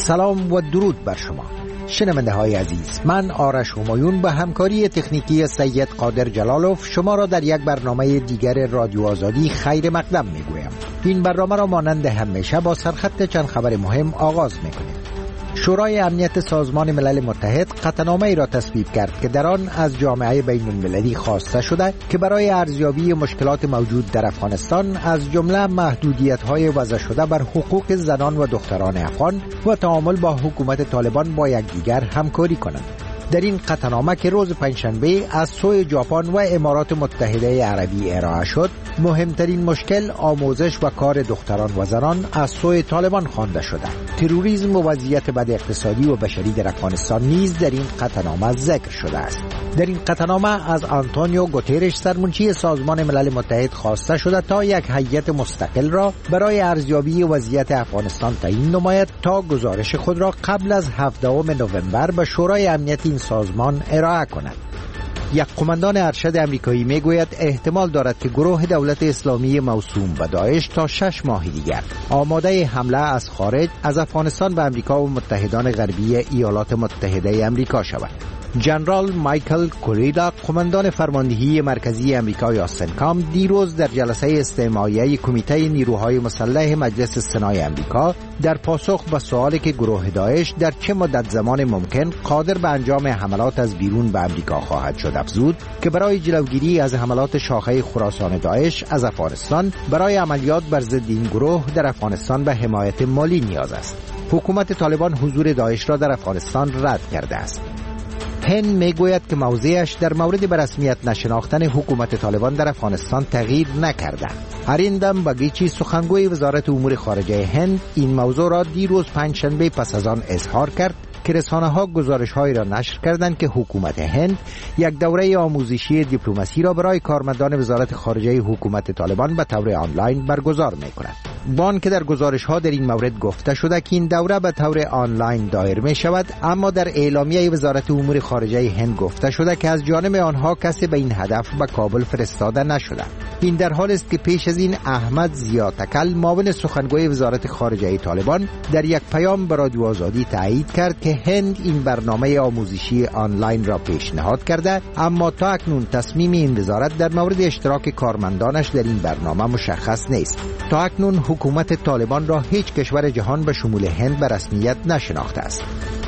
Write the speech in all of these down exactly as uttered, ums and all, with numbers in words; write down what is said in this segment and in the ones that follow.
سلام و درود بر شما شنونده های عزیز. من آرش همایون به همکاری تکنیکی سید قادر جلالوف شما را در یک برنامه دیگر رادیو آزادی خیر مقدم میگویم. این برنامه را مانند همیشه با سرخط چند خبر مهم آغاز میکنیم. شورای امنیت سازمان ملل متحد قطعنامه‌ای را تصویب کرد که در آن از جامعه بین المللی خواسته شده که برای ارزیابی مشکلات موجود در افغانستان از جمله محدودیت‌های وضع شده بر حقوق زنان و دختران افغان و تعامل با حکومت طالبان با یکدیگر همکاری کنند. در این قطعنامه که روز پنجشنبه از سوی ژاپن و امارات متحده عربی ارائه شد، مهمترین مشکل آموزش و کار دختران و زنان از سوی طالبان خوانده شده. تروریسم و وضعیت بد اقتصادی و بشری در افغانستان نیز در این قطعنامه ذکر شده است. در این قطعنامه از آنتونیو گوترش سرمنشی سازمان ملل متحد خواسته شده تا یک هیئت مستقل را برای ارزیابی وضعیت افغانستان تعیین نماید تا گزارش خود را قبل از هفدهم نوامبر به شورای امنیت این سازمان ارائه کند. یک قماندان ارشد امریکایی میگوید احتمال دارد که گروه دولت اسلامی موسوم به داعش تا شش ماه دیگر آماده حمله از خارج از افغانستان به امریکا و متحدان غربی ایالات متحده امریکا شود. جنرال مایکل کوریدا، قماندان فرماندهی مرکزی امریکای آستنکام، دیروز در جلسه استماعیه کمیته نیروهای مسلح مجلس سنای امریکا در پاسخ به سوالی که گروه داعش در چه مدت زمان ممکن قادر به انجام حملات از بیرون به امریکا خواهد شد افزود که برای جلوگیری از حملات شاخه خراسان داعش از افغانستان برای عملیات بر ضد این گروه در افغانستان به حمایت مالی نیاز است. حکومت طالبان حضور داعش را در افغانستان رد کرده است. هند میگوید که موضعش در مورد به رسمیت نشناختن حکومت طالبان در افغانستان تغییر نکرده. اریندم باگیچی، سخنگوی وزارت امور خارجه هند، این موضوع را دیروز پنجشنبه پس از آن اظهار کرد که رسانه‌ها گزارش‌هایی را نشر کردند که حکومت هند یک دوره آموزشی دیپلماسی را برای کارمندان وزارت خارجه حکومت طالبان به طور آنلاین برگزار می‌کند. بان که در گزارش‌ها در این مورد گفته شده که این دوره به طور آنلاین دایر می‌شود، اما در اعلامیه وزارت امور خارجه هند گفته شده که از جانب آنها کسی به این هدف به کابل فرستاده نشده. این در حالی است که پیش از این احمد ضیا تکل، معاون سخنگوی وزارت خارجه طالبان، در یک پیام به رادیو آزادی تایید کرد که هند این برنامه آموزشی آنلاین را پیشنهاد کرده، اما تا اکنون تصمیم این وزارت در مورد اشتراک کارمندانش در این برنامه مشخص نیست. تا اکنون حکومت طالبان را هیچ کشور جهان به شمول هند به رسمیت نشناخته است.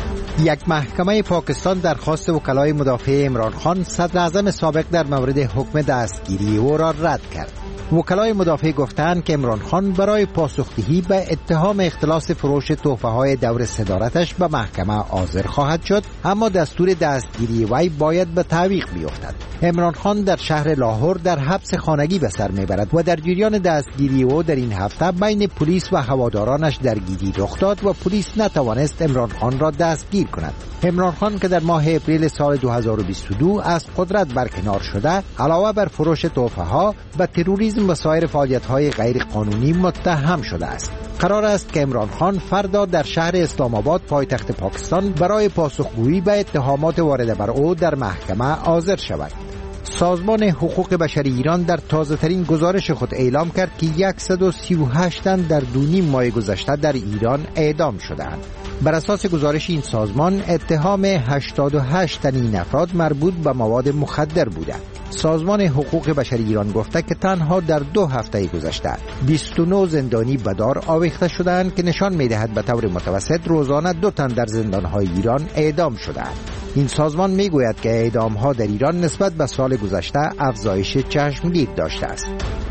یک محکمه پاکستان درخواست وکلای مدافع عمران خان، صدر اعظم سابق، در مورد حکم دستگیری او را رد کرد. وکلای مدافع گفتند که عمران خان برای پاسخدهی به اتهام اختلاس فروش تحفه‌های دور صدارتش به محکمه حاضر خواهد شد، اما دستور دستگیری وی باید به تعویق بیفتد. عمران خان در شهر لاهور در حبس خانگی به سر میبرد و در جریان دستگیری او در این هفته بین پلیس و هوادارانش درگیری رخ داد و پلیس نتوانست عمران خان را دستگیر کند. عمران خان که در ماه اپریل سال دو هزار و بیست و دو از قدرت برکنار شده، علاوه بر فروش تحفه‌ها به تروریسم و سایر فعالیت‌های غیر قانونی متهم شده است. قرار است که عمران خان فردا در شهر اسلام آباد پایتخت پاکستان برای پاسخگویی به اتهامات وارده بر او در محکمه حاضر شود. سازمان حقوق بشری ایران در تازه‌ترین گزارش خود اعلام کرد که صد و سی و هشت تن در دو نیم ماه گذشته در ایران اعدام شدند. بر اساس گزارش این سازمان، اتهام هشتاد و هشت تن این افراد مربوط به مواد مخدر بوده. سازمان حقوق بشری ایران گفته که تنها در دو هفته گذشته بیست و نه زندانی به دار آویخته شدند که نشان می‌دهد به طور متوسط روزانه دو تن در زندان‌های ایران اعدام شدند. این سازمان میگوید که اعدام‌ها در ایران نسبت به سال گذشته افزایش چشمگیر داشته است.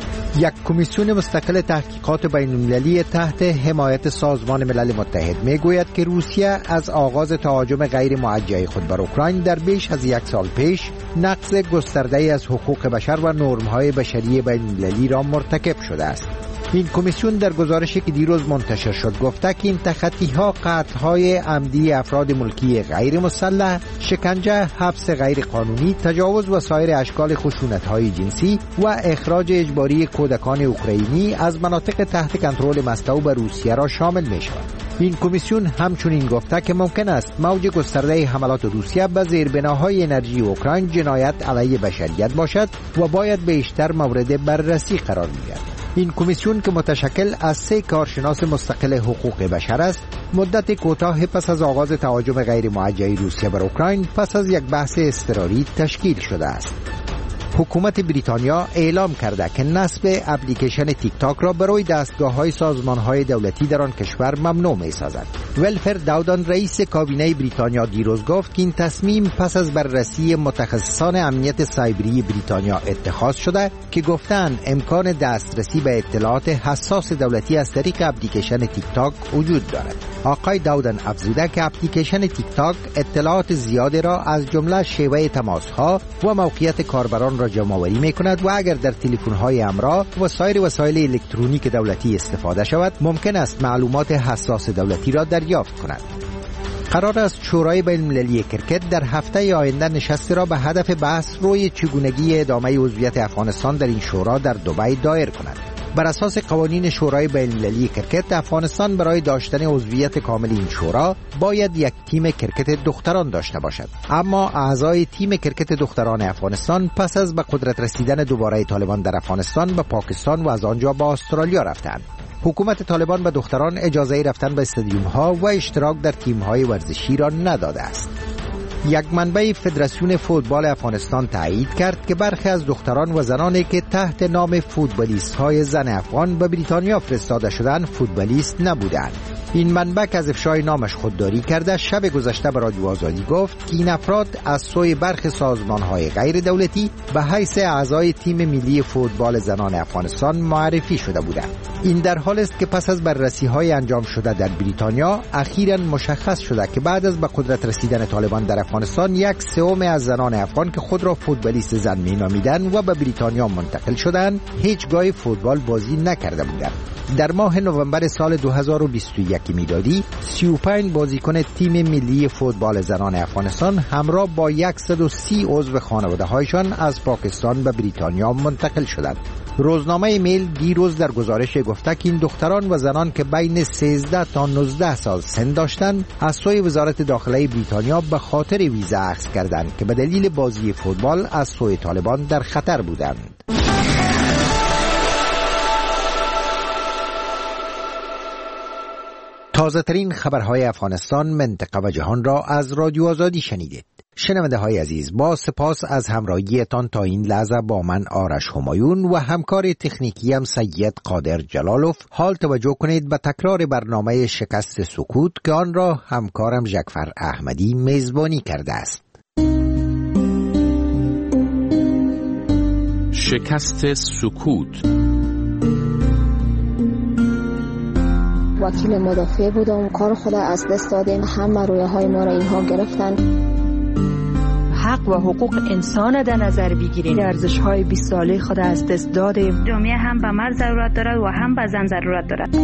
یک کمیسیون مستقل تحقیقات بین‌المللی تحت حمایت سازمان ملل متحد میگوید که روسیه از آغاز تهاجم غیر موجه خود بر اوکراین در بیش از یک سال پیش نقض گسترده‌ای از حقوق بشر و نرم‌های بشری بین‌المللی را مرتکب شده است. این کمیسیون در گزارشی که دیروز منتشر شد گفته که این تخطی‌ها قتل‌های عمدی افراد ملکی غیر مسلح، شکنجه، حبس غیر قانونی، تجاوز و سایر اشکال خشونت‌های جنسی و اخراج اجباری کودکان اوکراینی از مناطق تحت کنترل مسکو به روسیه را شامل می‌شود. این کمیسیون همچنین گفته که ممکن است موج گسترده حملات روسیه به زیربناهای انرژی اوکراین جنایت علیه بشریت باشد و باید بیشتر مورد بررسی قرار گیرد. این کمیسیون که متشکل از سه کارشناس مستقل حقوق بشر است، مدت کوتاه پس از آغاز تهاجم غیر موجه روسیه بر اوکراین پس از یک بحث اضطراری تشکیل شده است. حکومت بریتانیا اعلام کرده که نصب اپلیکیشن تیک تاک را برای دستگاه‌های سازمان‌های دولتی در آن کشور ممنوع می‌سازد. ولفر داودان رئیس کابینه بریتانیا دیروز گفت که این تصمیم پس از بررسی متخصصان امنیت سایبری بریتانیا اتخاذ شده که گفتند امکان دسترسی به اطلاعات حساس دولتی از طریق اپلیکیشن تیک تاک وجود دارد. آقای داودان افزوده که اپلیکیشن تیک تاک اطلاعات زیادی را از جمله شیوه تماس‌ها و موقعیت کاربران را جمع‌آوری می‌کند و اگر در تلفن‌های همراه و سایر وسایل الکترونیک دولتی استفاده شود ممکن است معلومات حساس دولتی را دریافت کند. قرار است شورای بین‌المللی کرکت در هفته آینده نشستی را به هدف بحث روی چگونگی ادامه عضویت افغانستان در این شورا در دبی دایر کند. بر اساس قوانین شورای بین‌المللی کرکت، افغانستان برای داشتن عضویت کامل این شورا باید یک تیم کرکت دختران داشته باشد. اما اعضای تیم کرکت دختران افغانستان پس از به قدرت رسیدن دوباره طالبان در افغانستان به پاکستان و از آنجا به استرالیا رفتند. حکومت طالبان به دختران اجازه رفتن به استادیوم ها و اشتراک در تیم های ورزشی را نداده است. یک منبع فدراسیون فوتبال افغانستان تایید کرد که برخی از دختران و زنانی که تحت نام فوتبالیست های زن افغان به بریتانیا فرستاده شدند فوتبالیست نبودند. این منبع که از افشای نامش خودداری کرده شب گذشته به رادیو آزادی گفت که این افراد از سوی برخی سازمان‌های غیر دولتی به حیث اعضای تیم ملی فوتبال زنان افغانستان معرفی شده بودند. این در حال است که پس از بررسی‌های انجام شده در بریتانیا اخیراً مشخص شده که بعد از به قدرت رسیدن طالبان در افغانستان یک سوم از زنان افغان که خود را فوتبالیست زن می‌نامیدند و به بریتانیا منتقل شدند هیچگاه فوتبال بازی نکرده بودند. در ماه نوامبر سال دو هزار و بیست و یک میلادی سی و پنج بازیکن تیم ملی فوتبال زنان افغانستان همراه با صد و سی عضو خانواده‌هایشان از پاکستان به بریتانیا منتقل شدند. روزنامه میل دیروز در گزارش گفته که این دختران و زنان که بین سیزده تا نوزده سال سن داشتند از سوی وزارت داخله بریتانیا به خاطر ویزا اخذ کردند که به دلیل بازی فوتبال از سوی طالبان در خطر بودند. تازه ترین خبرهای افغانستان، منطقه و جهان را از رادیو آزادی شنیدید. شنونده های عزیز، با سپاس از همراهیتان تا این لحظه با من آرش همایون و همکار تکنیکیم سید قادر جلالوف. حال توجه کنید به تکرار برنامه شکست سکوت که آن را همکارم جعفر احمدی میزبانی کرده است. شکست سکوت. وکیل مدافع بودم، کار خود از دست دادیم، همه رویه های ما را اینها گرفتن. حق و حقوق انسان در نظر بگیرید. ارزش های بیست ساله خود از دست دادیم. جامعه هم به مرد ضرورت دارد و هم به زن ضرورت دارد.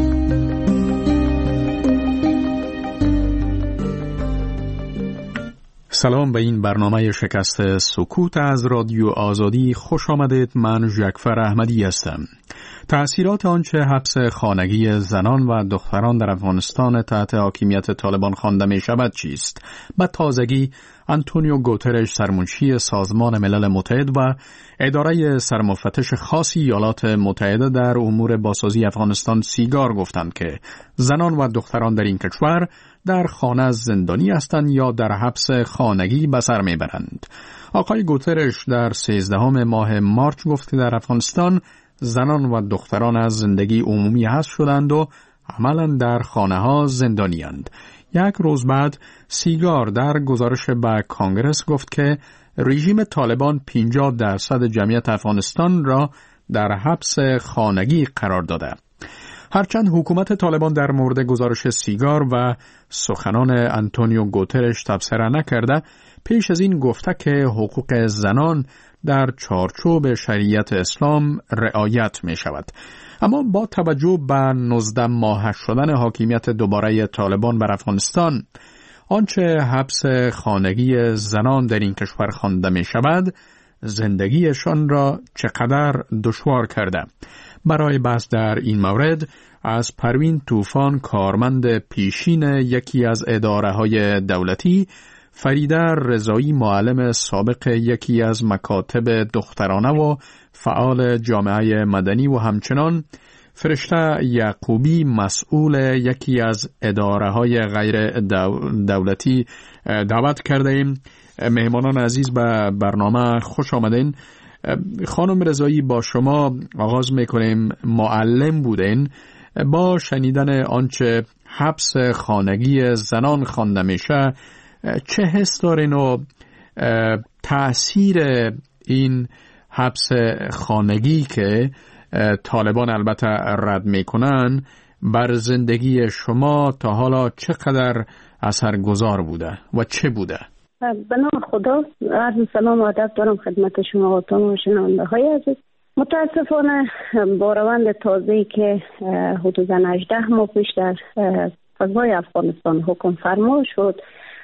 سلام به این برنامه شکست سکوت از رادیو آزادی. خوش آمدید. من جعفر احمدی هستم. تأثیرات آنچه حبس خانگی زنان و دختران در افغانستان تحت حاکمیت طالبان خوانده می شود چیست؟ به تازگی آنتونیو گوترش سرمنشی سازمان ملل متحد و اداره سرمفتش خاصی ایالات متحده در امور بازسازی افغانستان سیگار گفتند که زنان و دختران در این کشور در خانه زندانی هستند یا در حبس خانگی به سر میبرند. آقای گوترش در سیزدهم ماه مارچ گفت که در افغانستان زنان و دختران از زندگی عمومی حذف شدند و عملاً در خانه ها زندانی اند. یک روز بعد سیگار در گزارش به کانگرس گفت که رژیم طالبان پنجاه درصد جمعیت افغانستان را در حبس خانگی قرار داده. هرچند حکومت طالبان در مورد گزارش سیگار و سخنان آنتونیو گوترش تبصره نکرده، پیش از این گفته که حقوق زنان در چارچوب شریعت اسلام رعایت می شود. اما با توجه به نوزده ماه شدن حاکمیت دوباره طالبان بر افغانستان، آنچه حبس خانگی زنان در این کشور خوانده می شود، زندگیشان را چقدر دشوار کرده. برای بحث در این مورد از پروین طوفان، کارمند پیشین یکی از اداره های دولتی، فریده رضایی، معلم سابق یکی از مکاتب دخترانه و فعال جامعه مدنی و همچنان فرشته یعقوبی مسئول یکی از اداره های غیر دولتی دعوت کرده ایم. مهمانان عزیز به برنامه خوش آمدین. خانم رضایی، با شما آغاز میکنیم. معلم بودین. با شنیدن آنچه حبس خانگی زنان خوانده میشه چه حس دارین و تأثیر این حبس خانگی که طالبان البته رد میکنن بر زندگی شما تا حالا چقدر اثرگذار بوده و چه بوده؟ به نام خدا، عرض سلام و ادب دارم خدمت شما و تمام شنونده های عزیز. متاسفانه با روند تازه‌ای که حدوداً هجده ماه پیش در فضای افغانستان حکم فرما شد،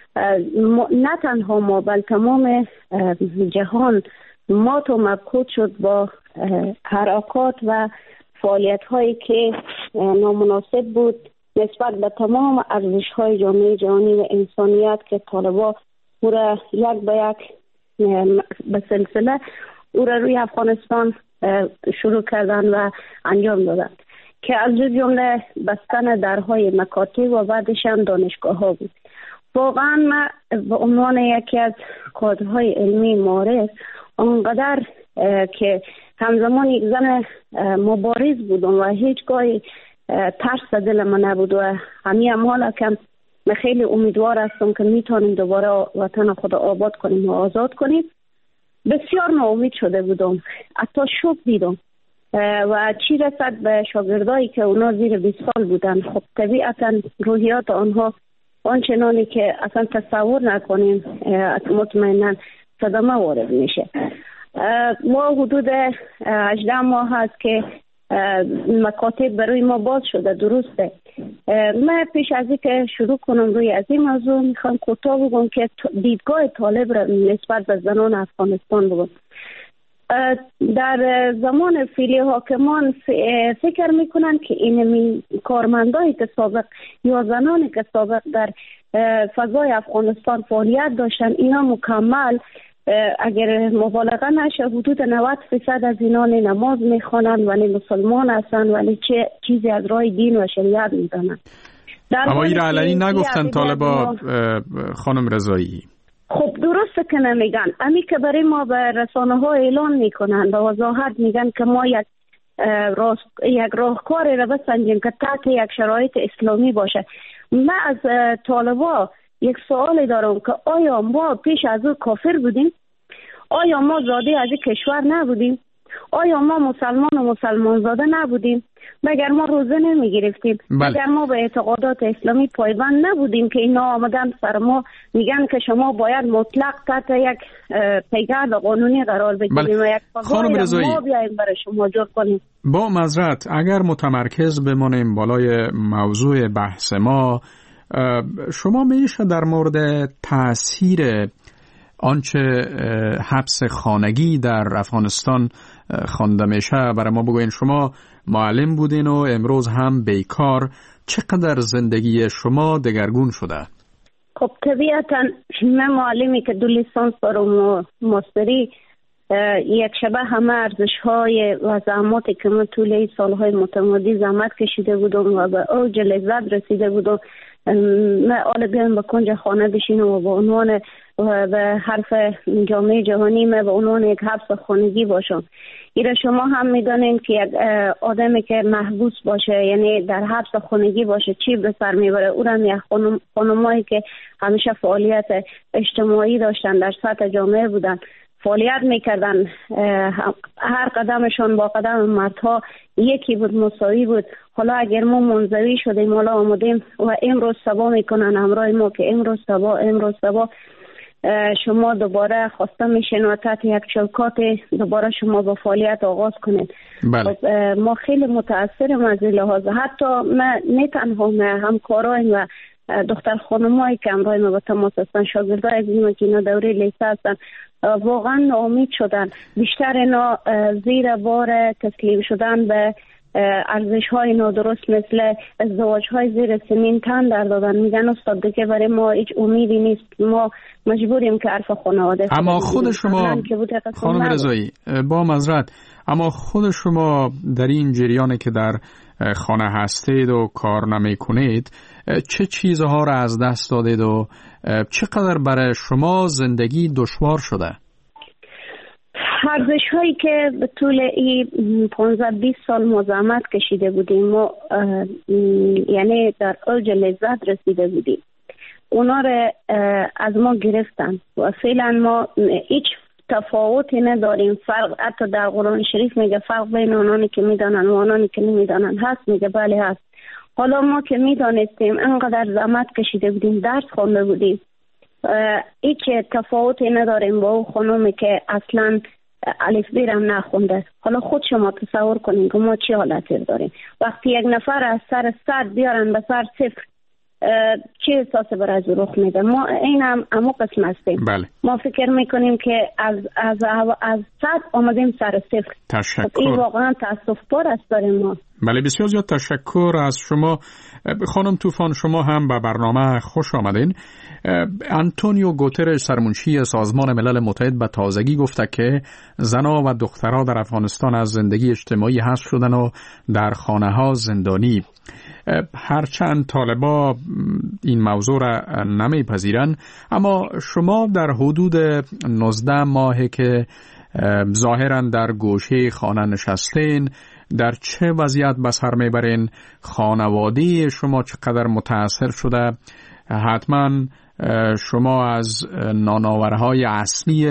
نه تنها ما بل تمام جهان مات و مبهوت شد با حرکات و فعالیت هایی که نامناسب بود نسبت به تمام ارزش های جامعه جهانی و انسانیت که طالبا او را یک به یک به سلسله او را روی افغانستان شروع کردن و انجام دادن که از جمله بستن درهای مکاتب و بعدش هم دانشگاه ها بود. واقعا من به عنوان یکی از کادرهای علمی معارف آنقدر که همزمان یک زن مبارز بودم و هیچگاه ترس دل من نبود و همین حالا که من خیلی امیدوار هستم که میتونیم دوباره وطن خود آباد کنیم و آزاد کنیم. بسیار ناامید شده بودم، حتی شوک دیدم و چی رسد به شاگردایی که اونا زیر بیست سال بودن. خب طبیعتا روحیات آنها آنچنانی که اصلا تصور نکنیم، مطمئنا صدمه وارد میشه. ما حدود هجده ماه هست که مکاتب برای ما باز شده، درسته. من پیش از این که شروع کنم روی از این موضوع میخوام کوتاه بگم که دیدگاه طالب را نسبت به زنان افغانستان بگم. در زمان فعلی حاکمان فکر میکنن که این کارمندایی که سابق یا زنانی که سابق در فضای افغانستان فعالیت داشتن اینا مکمل، اگر مبالغه نشه، حدود نود درصد از اینان نماز میخوانند ولی مسلمان هستند ولی چه چیزی از راه دین و شریعت میدانند. اما این را علنی نگفتن طالبا خانم رضایی. خب درسته که نمیگن، امی که برای ما به رسانه ها اعلان میکنن و وضاحت میگن که ما یک راست یک راهکاری را بسنجیم که تحت یک شرایط اسلامی باشه. من از طالبا یک سوال دارم که آیا ما پیش از او کافر بودیم؟ آیا ما زاده از این کشور نبودیم؟ آیا ما مسلمان و مسلمان زاده نبودیم؟ مگر ما روزه نمی گرفتیم؟ بله. مگر ما به اعتقادات اسلامی پایبند نبودیم که اینا آمدن سر ما میگن که شما باید مطلق تحت یک پیگرد قانونی قرار بگیریم بله. و یک فضای ما بیاییم برای شما جور کنیم؟ با معذرت اگر متمرکز بمانیم بالای موضوع بحث ما، شما میشه در مورد تأثیر آنچه حبس خانگی در افغانستان خوانده میشه برای ما بگوین. شما معلم بودین و امروز هم بیکار، چقدر زندگی شما دگرگون شده؟ خب طبیعتا من معلمی که دو لیسانس دارم و ماستری، یک شبه همه ارزش های و زحماتی که من طول این سالهای متمادی زحمت کشیده بودم و به اوج لذت رسیده بودم، من آل بیان به کنج خانه بشینم و به عنوان به حرف جامعه جهانی من به عنوان یک حبس خانگی باشم. ایره شما هم میدانین که یک آدمی که محبوس باشه، یعنی در حبس خانگی باشه، چی به سر میبره؟ اونم یک خانم خانمایی که همیشه فعالیت اجتماعی داشتن، در سطح جامعه بودن، فعالیت میکردن، هر قدمشون با قدم مردها یکی بود، مساوی بود. حالا اگر ما منزوی شدیم، حالا آمدیم و امروز صبا میکنن همراه ما که امروز صبا امروز صبا شما دوباره خواسته میشین و تحت یک چوکات دوباره شما با فعالیت آغاز کنید. بله. ما خیلی متاثریم از این لحاظ. حتی من نه تنها من همکاران و دختر خانمایی که همراه ما به تماس هستن، شاگردای از این که اینا دوره لیسه هستن، واقعا ناامید شدن. بیشتر اینا زیر بار تسلیم شدن به ارزش های نادرست مثل ازدواج های زیر سنین تن در دادن. میگن استاد دیگه برای ما هیچ امیدی نیست، ما مجبوریم که حرف خانواده. اما خود شما خانم رضایی با معذرت، اما خود شما در این جریانی که در خانه هستید و کار نمی کنید چه چیزها را از دست دادید و چقدر برای شما زندگی دشوار شده؟ ارزش هایی که به طول این پانزده بیست سال ما زحمت کشیده بودیم، ما یعنی در اوج لذت رسیده بودیم، اونا را از ما گرفتن و فعلا ما هیچ تفاوتی نداریم. فرق حتی در قرآن شریف میگه فرق بین اونانی که میدانن و اونانی که نمیدانن هست، میگه بله هست. حالا ما که میدانستیم انقدر زحمت کشیده بودیم، درس خوانده بودیم، هیچ تفاوتی نداریم با اون خانومی که اصلا الف بیرم نخونده. حالا خود شما تصور کنین که ما چه حالتی داریم وقتی یک نفر از سر صد بیارن به سر صفر، چه احساسی برای از رخ میده؟ ما این هم امو قسم هستیم. بله. ما فکر میکنیم که از از از صد آمدیم سر صفر. تشکر. این واقعا تاسف بار است داریم ما. بله، بسیار زیاد تشکر از شما خانم طوفان. شما هم به برنامه خوش آمدین. آنتونیو گوترش سرمنشی سازمان ملل متحد به تازگی گفته که زنها و دخترها در افغانستان از زندگی اجتماعی حذف شدن و در خانه ها زندانی. هرچند طالبا این موضوع را نمیپذیرند، اما شما در حدود نوزده ماهه که ظاهرا در گوشه خانه نشستین، در چه وضعیت به سر میبرین؟ خانواده شما چقدر متاثر شده؟ حتما شما از نانآورهای اصلی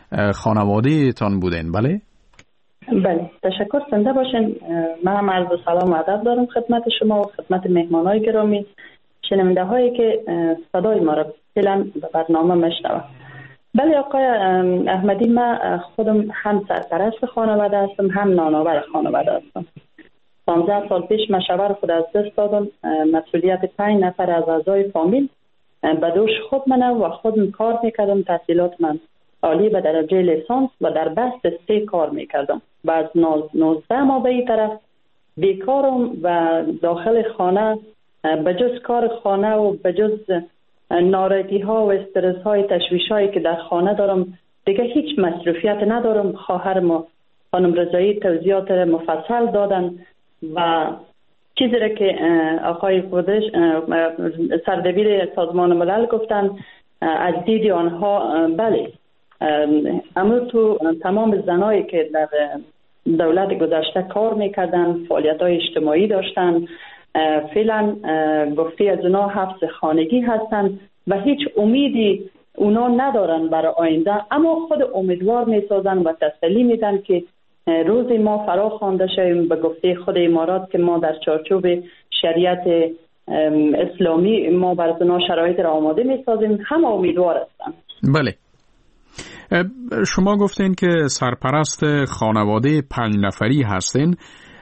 خانواده تان بودین، بله؟ بله، تشکر. زنده باشین. من هم عرض سلام و ادب دارم خدمت شما و خدمت مهمانای گرامی، شنونده هایی که صدای ما را فعلا به برنامه میشنوند. بله آقای احمدی، من خودم هم سرپرست خانواده هستم، هم نانآور خانواده هستم. پانزده سال پیش من شوهر خود از دست دادم. مسئولیت پنج نفر از اعضای فامیل به دوش خود منه و خودم کار میکردم. تحصیلات من عالی به درجه لیسانس و در بست سه کار میکردم. بعد نوزده ماه به این طرف بیکارم و داخل خانه به جز کار خانه و به جز ناراحتی ها و استرس های تشویش هایی که در خانه دارم دیگه هیچ مصروفیت ندارم. خواهر ما خانم رضایی توضیحات مفصل دادن و چیزی را که آقای خودش سردبیر سازمان ملل گفتن از دید آنها، بله، اما تو تمام زنایی که در دولت گذشته کار میکردن، فعالیت های اجتماعی داشتن، فعلا گفتی از اونا حبس خانگی هستن و هیچ امیدی اونا ندارن برای آینده، اما خود امیدوار میسازن و تسلی میدن که روزی ما فرا خوانده شویم. به گفته خود امارات که ما در چارچوب شریعت اسلامی ما برای اونا شرایط را آماده میسازیم، همه امیدوار هستن. بله، شما گفتین که سرپرست خانواده پنج نفری هستین.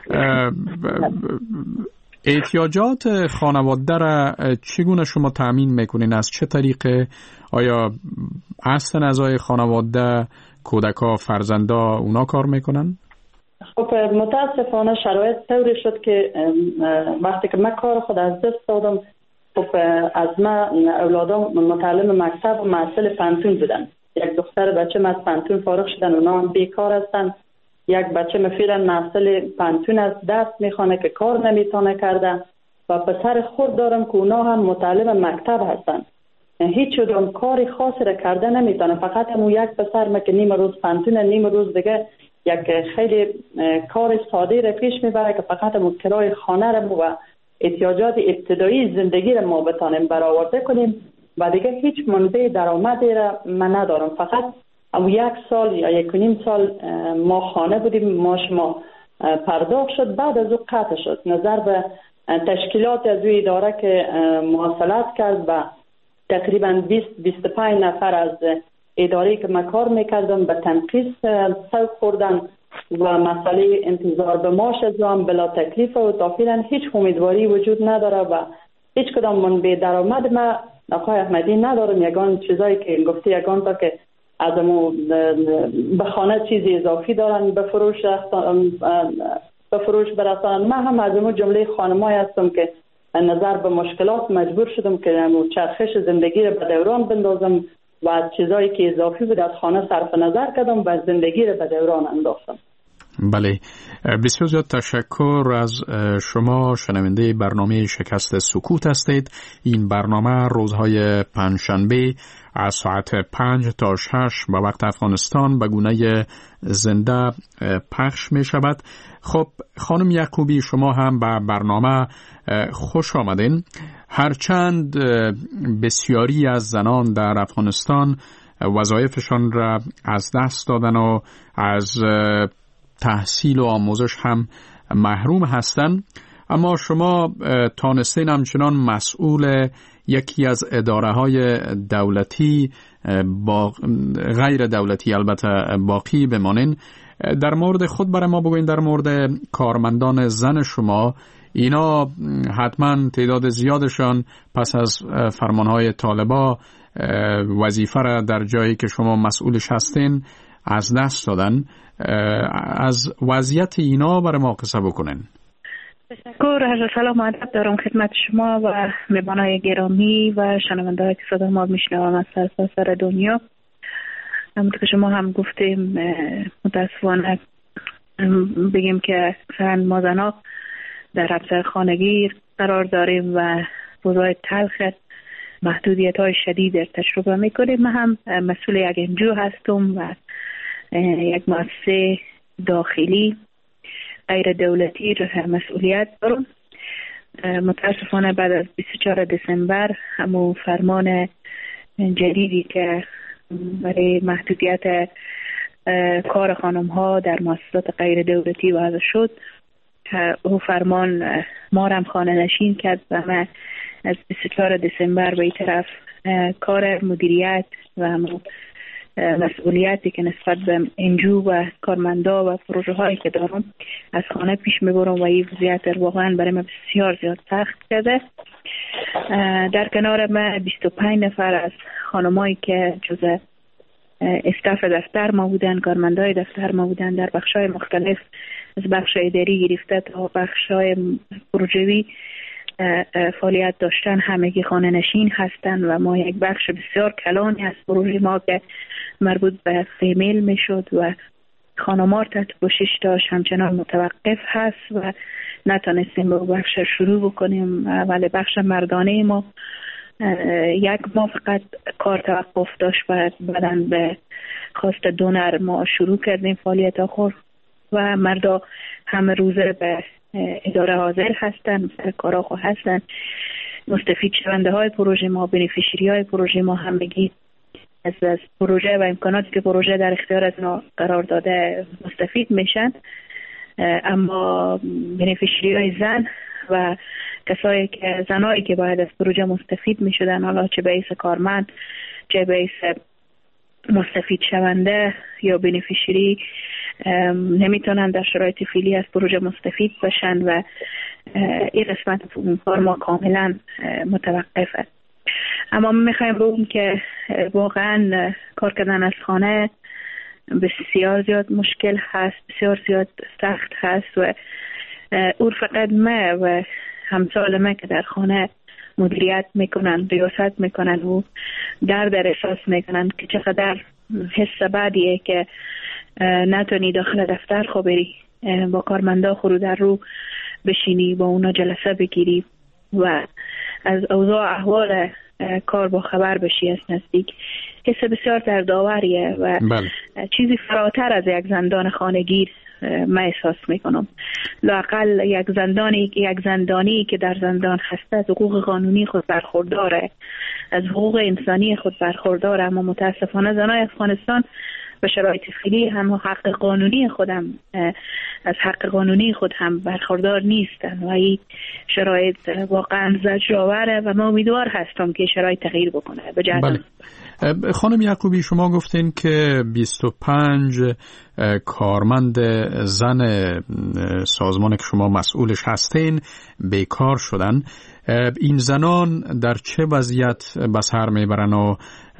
احتیاجات خانواده را چگونه شما تأمین میکنین؟ از چه طریقه؟ آیا اصلا اعضای خانواده، کودکا، فرزندا اونا کار میکنن؟ خب متاسفانه شرایط طوری شد که وقتی که من کار خود از دست دادم، خب از من اولادام متعلم مکتب و محصل پانتون بودن. یک دختر بچه من از پانتون فارغ شدن، اونا هم بیکار هستن. یک بچه مفیرا محصل پانتون از درس میخوانه که کار نمیتونه کرده و پسر خود دارم که اونا هم متعلم مکتب هستن. هیچ کدوم کاری خاصی را کرده نمیتونه. فقط همون یک پسر ما که نیم روز پانتون، نیم روز دیگه یک خیلی کار ساده را پیش میبره که فقط همون کرای خانه را و احتیاجات ابتدایی زندگی را ما بتانیم برآورده کنیم و دیگه هیچ منبع درآمدی را من ندارم. فقط اما یک سال یا یک و نیم سال ما خانه بودیم، ماش ما پرداخت شد، بعد از او قطع شد. نظر به تشکیلات از او اداره که مواصلت کرد و تقریبا بیست بیست و پنج نفر از اداره که من کار میکردم به تنقیص سوق خوردن و مسئله انتظار به معاش از هم بلا تکلیف و تافیلا هیچ امیدواری وجود نداره و هیچ کدام منبع درآمد ما آقای احمدی ندارم. یگان چیزایی که گفتی یگان تا که از امو به خانه چیزی اضافی دارن به فروش به فروش برسانن. من هم از امو جمله خانمایی هستم که نظر به مشکلات مجبور شدم که امو چرخش زندگی رو به دوران بندازم و از چیزایی که اضافی بود از خانه صرف نظر کردم و زندگی رو به دوران انداختم. بله، بسیار زیاد تشکر از شما. شنونده برنامه شکست سکوت هستید. این برنامه روزهای پنجشنبه از ساعت پنج تا شش به وقت افغانستان به گونه زنده پخش می شود. خب خانم یعقوبی، شما هم به برنامه خوش آمدین. هرچند بسیاری از زنان در افغانستان وظایفشان را از دست دادن و از تحصیل و آموزش هم محروم هستند، اما شما تانستین همچنان مسئول یکی از اداره های دولتی با غیر دولتی البته باقی بمانین. در مورد خود برای ما بگوین، در مورد کارمندان زن شما، اینا حتما تعداد زیادشان پس از فرمانهای طالبا وظیفه را در جایی که شما مسئولش هستین از دست دادن. از وضعیت اینا برای ما قصه بکنین. تشکر. عرض سلام و ادب دارم خدمت شما و مهمانای گرامی و شنونده‌هایی که صدا ما میشنوند از سراسر دنیا. همونطور که شما هم گفتیم، متاسفانه بگیم که اکثرا ما زنها در حبس خانگی قرار داریم و روزهای تلخ محدودیت های شدید در تجربه میکنیم. من هم مسئول یک انجیو هستم و یک مؤسسه داخلی غیر دولتی رو مسئولیت دارم. متاسفانه بعد از بیست و چهارم دسامبر همون فرمان جدیدی که برای محدودیت کار خانم ها در مؤسسات غیر دولتی وضع شد، او فرمان ما را هم خانه نشین کرد و من از بیست و چهارم دسامبر به این طرف کار مدیریت و مسئولیتی که نسبت به انجو و کارمندا و پروژه هایی که دارم از خانه پیش میبرم و این وضعیت واقعا برای من بسیار زیاد سخت کرده. در کنار من بیست و پنج نفر از خانمایی که جزء استاف دفتر ما بودن، کارمندای دفتر ما بودن، در بخش‌های مختلف از بخش اداری گرفته تا بخش‌های پروژوی فعالیت داشتن، همگی خانه نشین هستن و ما یک بخش بسیار کلانی از پروژه ما که مربوط به فیمیل می شد و خانمار تحت پوشش داشت همچنان متوقف هست و نتونستیم به بخش شروع بکنیم. ولی بخش مردانه ما یک ماه فقط کار توقف داشت و بعدن به خواست دونر ما شروع کردیم فعالیت آخر و مردا همه روزه به اداره حاضر هستن، کاراخو هستن. مستفید شونده های پروژه ما، بنفیشری های پروژه ما همگی از از پروژه و امکاناتی که پروژه در اختیار از ما قرار داده مستفید میشن. اما بنفیشری های زن و کسایی که زنایی که باید از پروژه مستفید میشدن، حالا چه به حیث کارمند چه به حیث مستفید شونده یا بنفیشری، نمیتونن در شرایط فعلی از پروژه مستفید بشن و این قسمت کار ما کاملا متوقفه. اما ما میخوایم بگم که واقعا کار کردن از خانه بسیار زیاد مشکل هست، بسیار زیاد سخت هست و او فقط ما و همسال ما که در خانه مدیریت میکنن، ریاست میکنن و درد احساس میکنن که چقدر حس بعدیه که نتونی داخل دفتر خو بری با کارمندا خورو در رو بشینی، با اونا جلسه بگیری و از اوضاع احوال کار با خبر بشی از نزدیک. حس بسیار دردآوریه و بله. چیزی فراتر از یک زندان خانگیر من احساس میکنم. لااقل یک زندانی یک زندانی که در زندان هسته از حقوق قانونی خود برخورداره، از حقوق انسانی خود برخورداره، اما متاسفانه زنای افغانستان به شرایط فعلی هم حق قانونی خودم از حق قانونی خود هم برخوردار نیستن و این شرایط واقعا زجرآوره و ما امیدوار هستم که شرایط تغییر بکنه. بله. خانم یعقوبی، شما گفتین که بیست و پنج کارمند زن سازمان که شما مسئولش هستین بیکار شدن. این زنان در چه وضعیت به سر میبرن و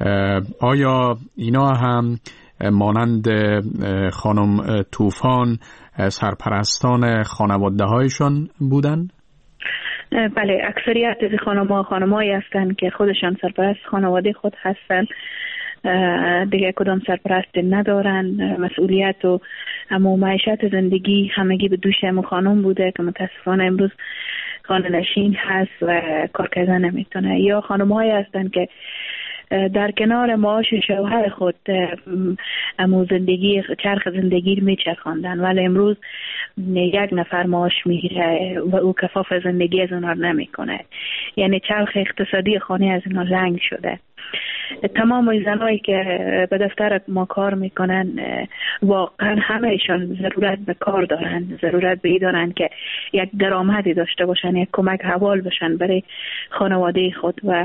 آیا اینا هم مانند خانم طوفان سرپرستان خانواده هایشان بودن؟ بله، اکثریت از خانم‌ها خانم‌هایی هستند که خودشان سرپرست خانواده خود هستند دیگه کدام سرپرست ندارن. مسئولیت و همو معیشت زندگی همگی به دوش همو خانم بوده که متاسفانه امروز خانه نشین هست و کار کردن نمیتونه. یا خانم های هستن که در کنار معاش شوهر خود امو زندگی چرخ زندگی رو میچرخاندن، ولی امروز یک نفر معاش میگیره و او کفاف زندگی از اونها نمیکنه. یعنی چرخ اقتصادی خانه از اونها لنگ شده. تمام زنایی که به دفتر ما کار میکنن واقعا همهشان ضرورت به کار دارن، ضرورت به این دارن که یک درآمدی داشته باشن، یک کمک حوال بشن برای خانواده خود و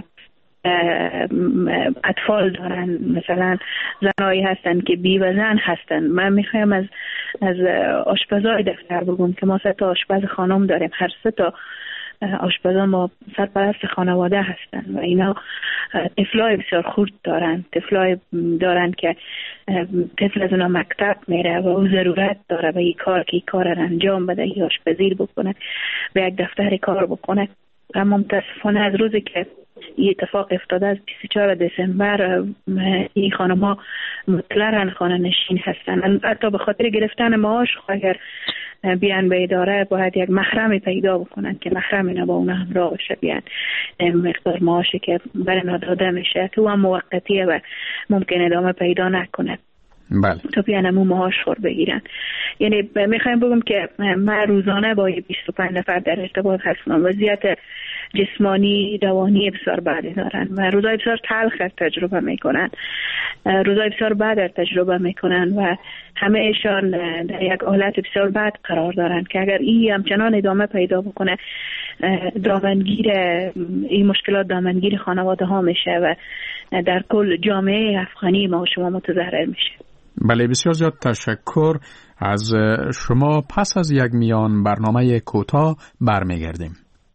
اطفال دارن. مثلا زنایی هستن که بیوزن هستن. من میخوایم از از آشپزای دفتر بگم که ما سه تا آشپز خانم داریم، هر سه تا آشپزان ما سرپرست خانواده هستن و اینا طفلای بسیار خرد دارن، طفلای دارن که طفل از اونا مکتب میره و او ضرورت داره به این کار که این کار رو انجام بده، یا آشپزی بکنه، به یک دفتر کار بکنه. اما متاسفانه از روزی که این اتفاق افتاده از بیست و چهارم دسامبر این خانم ها مطلقاً خانه نشین هستن. حتی به خاطر گرفتن معاش اگر بیان به اداره باید یک محرمی پیدا بکنن که محرم اینا با اونا همراه باشه، بیان مقدار معاشی که برای اینا داده میشه که هم موقتیه و ممکن ادامه پیدا نکنه. بله. تو بیان همون معاش خور بگیرن. یعنی میخوایم بگم که من روزانه با بیست و پنج نفر در ارتباط هستم. وضعیت جسمانی روانی بسیار بدی دارن و روزای بسیار تلخ تجربه میکنن، روزای بسیار بد تجربه میکنن و همه ایشان در یک حالت بسیار بد قرار دارن که اگر این همچنان ادامه پیدا بکنه دامنگیر این مشکلات دامنگیر خانواده ها میشه و در کل جامعه افغانی ما و شما متضرر میشه. بله، بسیار زیاد تشکر از شما. پس از یک میان برنامه کوتاه برمیگردیم.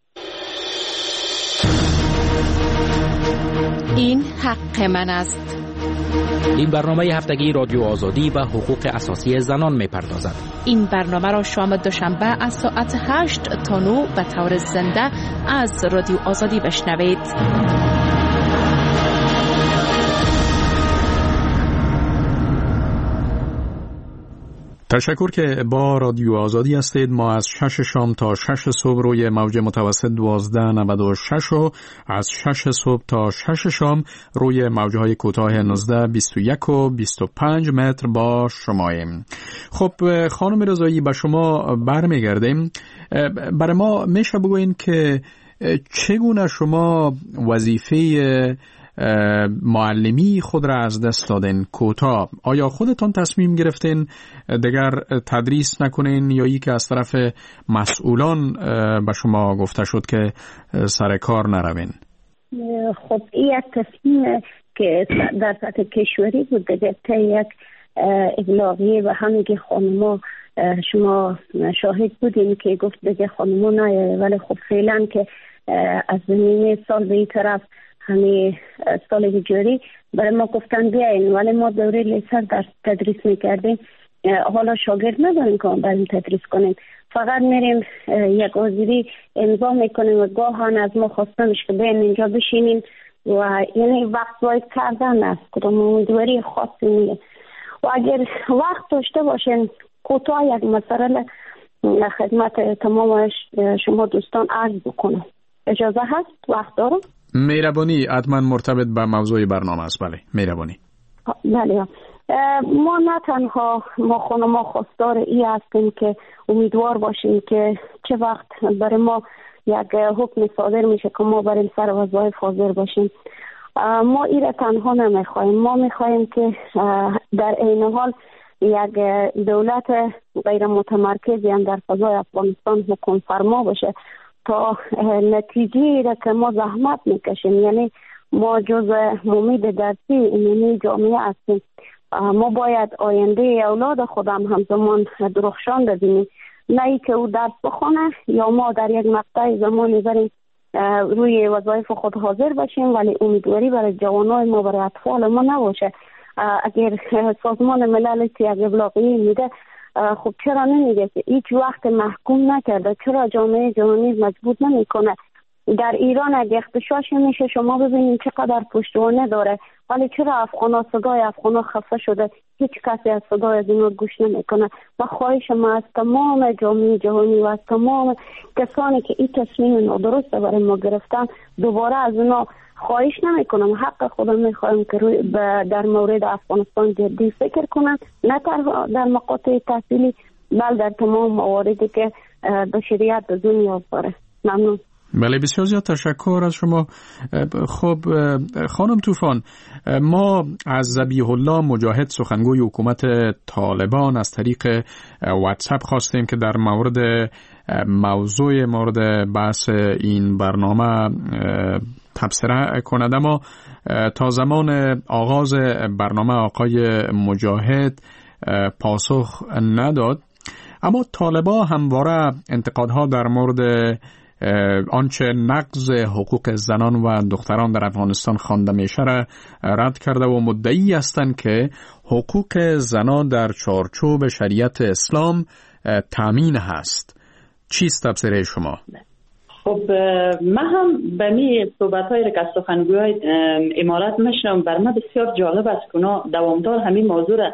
این حق من است. این برنامه هفتگی رادیو آزادی و حقوق اساسی زنان می‌پردازد. این برنامه را شام دوشنبه از ساعت هشت تا نه به طور زنده از رادیو آزادی بشنوید. تشکر که با رادیو آزادی هستید. ما از شش شام تا شش صبح روی موج متوسط دوازده نود و شش و از شش صبح تا شش شام روی موجهای کوتاه نوزده بیست و یک و بیست و پنج متر با شماییم. خب خانم رضایی، به شما برمیگردیم. برای ما میشه بگوین که چگونه شما وظیفه معلمی خود را از دست دادین کوتاه؟ آیا خودتان تصمیم گرفتین دیگر تدریس نکنین یا ای که از طرف مسئولان به شما گفته شد که سر کار نروین؟ خب این یک تصمیم که در سطح کشوری بود دیگه، تا یک ابلاغیه و همگی خانما شما شاهد بودین که گفت دیگه خانما نه، ولی خب فعلا که از نیمه سال به این طرف همه سال جاری برای ما گفتن بیاین، ولی ما دوره لیسانس در تدریس میکردیم. حالا شاگرد نداریم که بریم تدریس کنیم، فقط میریم یک حاضری امضا میکنیم و گاهن از ما خواستنش که بیاین اینجا بشینیم و یعنی وقت باید کردن است، کدام امیدواری خاصی نیست. و اگر وقت داشته باشین کوتاه یک مسئله خدمت تمام شما دوستان عرض بکنم. اجازه هست؟ وقت دارم؟ مهربانی، حتما مرتبط به موضوع برنامه است. بله مهربانی. بله، ما نه تنها ما خانم خواستار ای هستیم که امیدوار باشیم که چه وقت برای ما یک حکم صادر میشه که ما برای سر وظایف حاضر باشیم. ما ای را تنها نمیخوایم، ما میخوایم که در این حال یک دولت غیر متمرکزی هم در فضای افغانستان حکم فرما باشه تا نتیجه را که ما زحمت میکشیم، یعنی ما جز امید درسی عمومی جامعه هستیم. ما باید آینده اولاد خودم همزمان درخشان ببینیم، نه ای که او درس بخونه یا ما در یک مقطع زمانی بریم روی وظایف خود حاضر باشیم ولی امیدواری برای جوانای ما برای اطفال ما نباشه. اگر سازمان ملل یک ابلاغیه میده، خب چرا نمیگه که هیچ وقت محکوم نکرده؟ چرا جامعه جهانی مجبور نمیکنه در ایران اگه اختشاش میشه شما ببینید چقدر پشتوانه داره، ولی چرا افغانا صدای افغانا خفه شده، هیچ کسی از صدای از اینا گوش نمیکنه. و خواهش ما از تمام جامعه جهانی و از تمام کسانی که این تصمیم نادرست برای ما گرفتن، دوباره از اونا خواهش نمیکنم، حق خودم میخوایم که روی در مورد افغانستان جدی فکر کنن، نه در مقاطع تحصیلی بل در تمام مواردی که به شریعت به دنیا باره. ممنون. بله، بسیار زیاد تشکر از شما. خب خانم طوفان، ما از ذبیح الله مجاهد سخنگوی حکومت طالبان از طریق واتساپ خواستیم که در مورد موضوع مورد بحث این برنامه تبصره کند، اما تا زمان آغاز برنامه آقای مجاهد پاسخ نداد. اما طالبان همواره انتقادها در مورد آنچه نقض حقوق زنان و دختران در افغانستان خوانده میشه را رد کرده و مدعی هستند که حقوق زنان در چارچوب شریعت اسلام تامین هست. چیست تبصره شما؟ خب من هم به می صحبت‌های که از سخنگویان امارات میشنم، بر من بسیار جالب است که اونا دوامدار همین موضوع را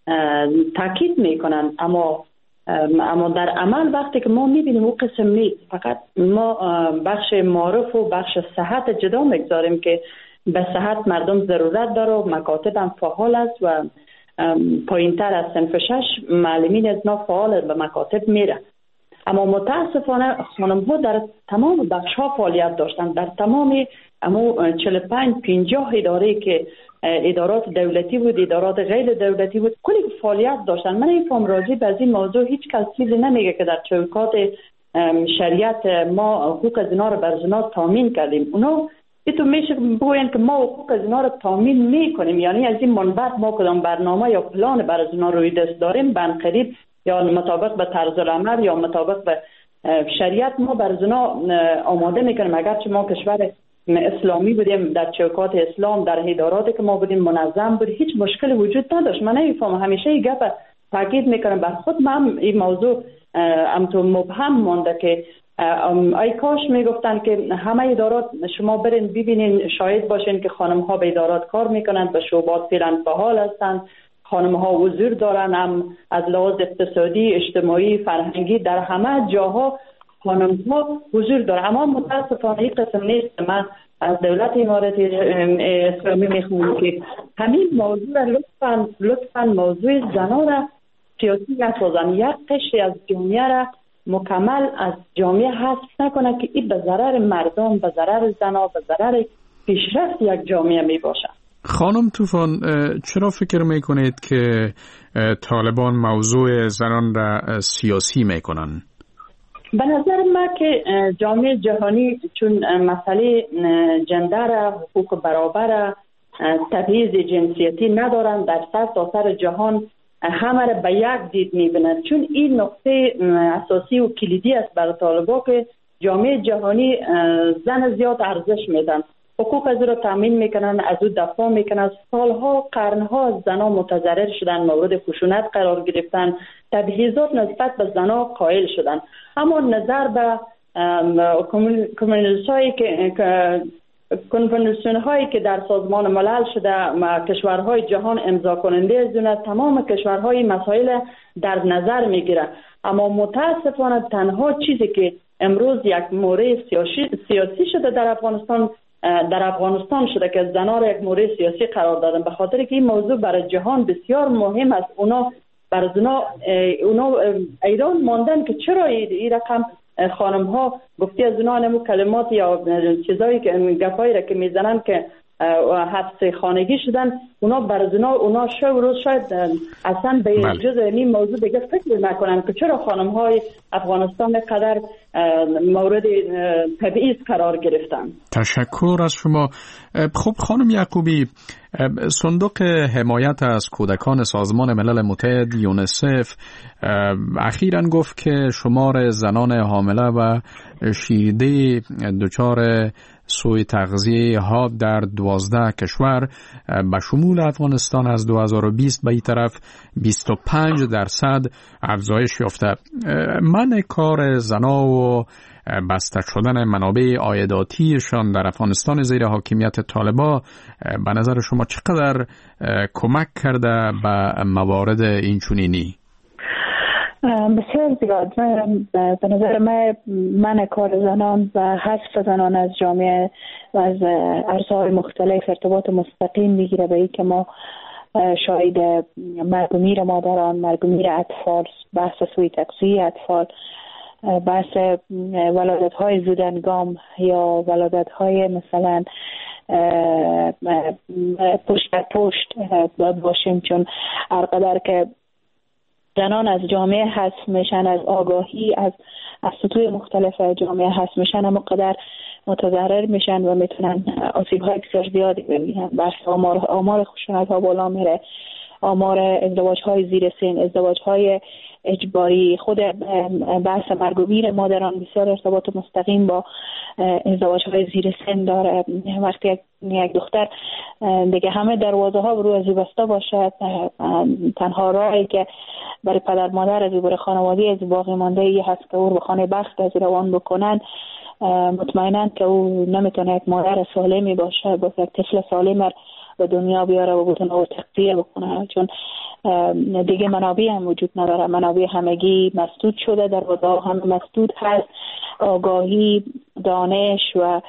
تاکید میکنن، اما اما در عمل وقتی که ما میبینیم او قسم نیست. فقط ما بخش معرف و بخش صحت جدا میگذاریم که به صحت مردم ضرورت داره و مکاتب هم فعال است و پایینتر از صنف شش معلمین از نا فعال به مکاتب میره. اما متاسفانه خانم ها در تمام بخش ها فعالیت داشتن، در تمام امو چهل و پنج پنجاه اداره که ادارات دولتی بود، ادارات غیر دولتی بود، کلی فعالیت داشتن. من این فهم راضی به این موضوع هیچ کس چیزی نمیگه که در چوکات شریعت ما حقوق زنا رو بر زنا تامین کردیم. اونا تو میشه بگوین که ما حقوق زنا رو تامین میکنیم، یعنی از این منبع ما کدام برنامه یا پلان بر زنا روی دست داریم، بن قریب یا مطابق به طرز العمل یا مطابق به شریعت ما بر زنا آماده میکنیم. اگرچه ما کشور اسلامی بودیم، در چوکات اسلام در اداراتی که ما بودیم منظم بود، هیچ مشکلی وجود نداشت. من نمیفهمم، همیشه این گپ تاکید میکنم بر خود من این موضوع ام تو مبهم مونده که ای کاش میگفتن که همه ادارات شما برین ببینین، شاهد باشین که خانم ها به ادارات کار میکنن، به شعبات فعلا فعال هستند، خانم ها حضور دارن، هم از لحاظ اقتصادی، اجتماعی، فرهنگی در همه جاها خانم ها حضور داره. اما متاسفانه این قسم نیست. من از دولت امارات اسلامی میخوام که همین موضوع را لطفاً لطفاً موضوع زنان را سیاسی نسازن، یک قشری از جامعه را مکمل از جامعه حذف نکنه که این به ضرر مردم، به ضرر زنان، به ضرر پیشرفت یک جامعه می باشه. خانم طوفان، چرا فکر میکنید که طالبان موضوع زنان را سیاسی میکنن؟ به نظر من که جامعه جهانی چون مسئله جندر، حقوق برابر، تبعیض جنسیتی ندارن، در سر تا سر جهان همه را به یک دید میبینند. چون این نقطه اساسی و کلیدی است برای طالبان که جامعه جهانی زن زیاد ارزش میدن، حقوق از را تامین میکنن، از او دفاع میکنن. سالها قرنها زنها متضرر شدن، مورد خشونت قرار گرفتن، تبعیضات نسبت به زنها قائل شدن. اما نظر به کمیونیستی که کنونسیون هایی که در سازمان ملل شده، کشورهای جهان امضا کننده از اون، تمام کشورهای مسائل در نظر میگیره. اما متاسفانه تنها چیزی که امروز یک مورد سیاسی سیاسی شده در افغانستان در افغانستان شده که زنها را یک مورد سیاسی قرار دادن، به خاطر که این موضوع برای جهان بسیار مهم است. اونا برای زنا اونا ایران ماندن که چرا این رقم خانم ها گفتی از اونا نمو کلمات یا چیزایی که گپایی را که میزنن که حبس خانگی شدن، اونا برای زنا اونا شو روز شاید اصلا به جز این موضوع دیگه فکر نکنن که چرا خانم های افغانستان قدر مورد تبعیض قرار گرفتن. تشکر از شما. خب خانم یعقوبی، صندوق حمایت از کودکان سازمان ملل متحد یونیسف اخیراً گفت که شمار زنان حامله و شیرده دچار سوء تغذیه ها در دوازده کشور به شمول محصول افغانستان از دو هزار و بیست به این طرف بیست و پنج درصد افزایش یافته. منع کار زنا و بسته شدن منابع عایداتیشان در افغانستان زیر حاکمیت طالبان به نظر شما چقدر کمک کرده به موارد اینچنینی؟ بسیار زیاد. به نظر من منع کار زنان و حذف زنان از جامعه و از عرصه‌های مختلف ارتباط مستقیم میگیره به این که ما شاهد مرگ و میر مادران، مرگ و میر اطفال، بحث سوی تغذیه اطفال، بحث ولادت های زودهنگام یا ولادت های مثلا پشت بر پشت باشیم، چون هرقدر که زنان از جامعه حذف میشن، از آگاهی از از سطوح مختلف جامعه حذف میشن، اما قدر متضرر میشن و میتونن آسیب های بسیار زیادی ببینن. بحث آمار آمار خشونت ها بالا میره، آمار ازدواج های زیر سن، ازدواج های اجباری، خود بحث مرگ و میر مادران بسیار ارتباط مستقیم با ازدواج های زیر سن داره. وقتی یک دختر دیگه همه دروازه ها برو از بسته باشد، تنها راهی که برای پدر مادر از برای خانواده از باقی مانده ای هست که او به خانه بخت از روان بکنن، مطمئناً که او نمیتونه یک مادر سالمی باشه، با یک طفل سالم به دنیا بیاره و بتونه او تغذیه بکنه، چون دیگه منابع هم وجود نداره. منابع همگی مسدود شده، در وضع هم مسدود هست. آگاهی، دانش و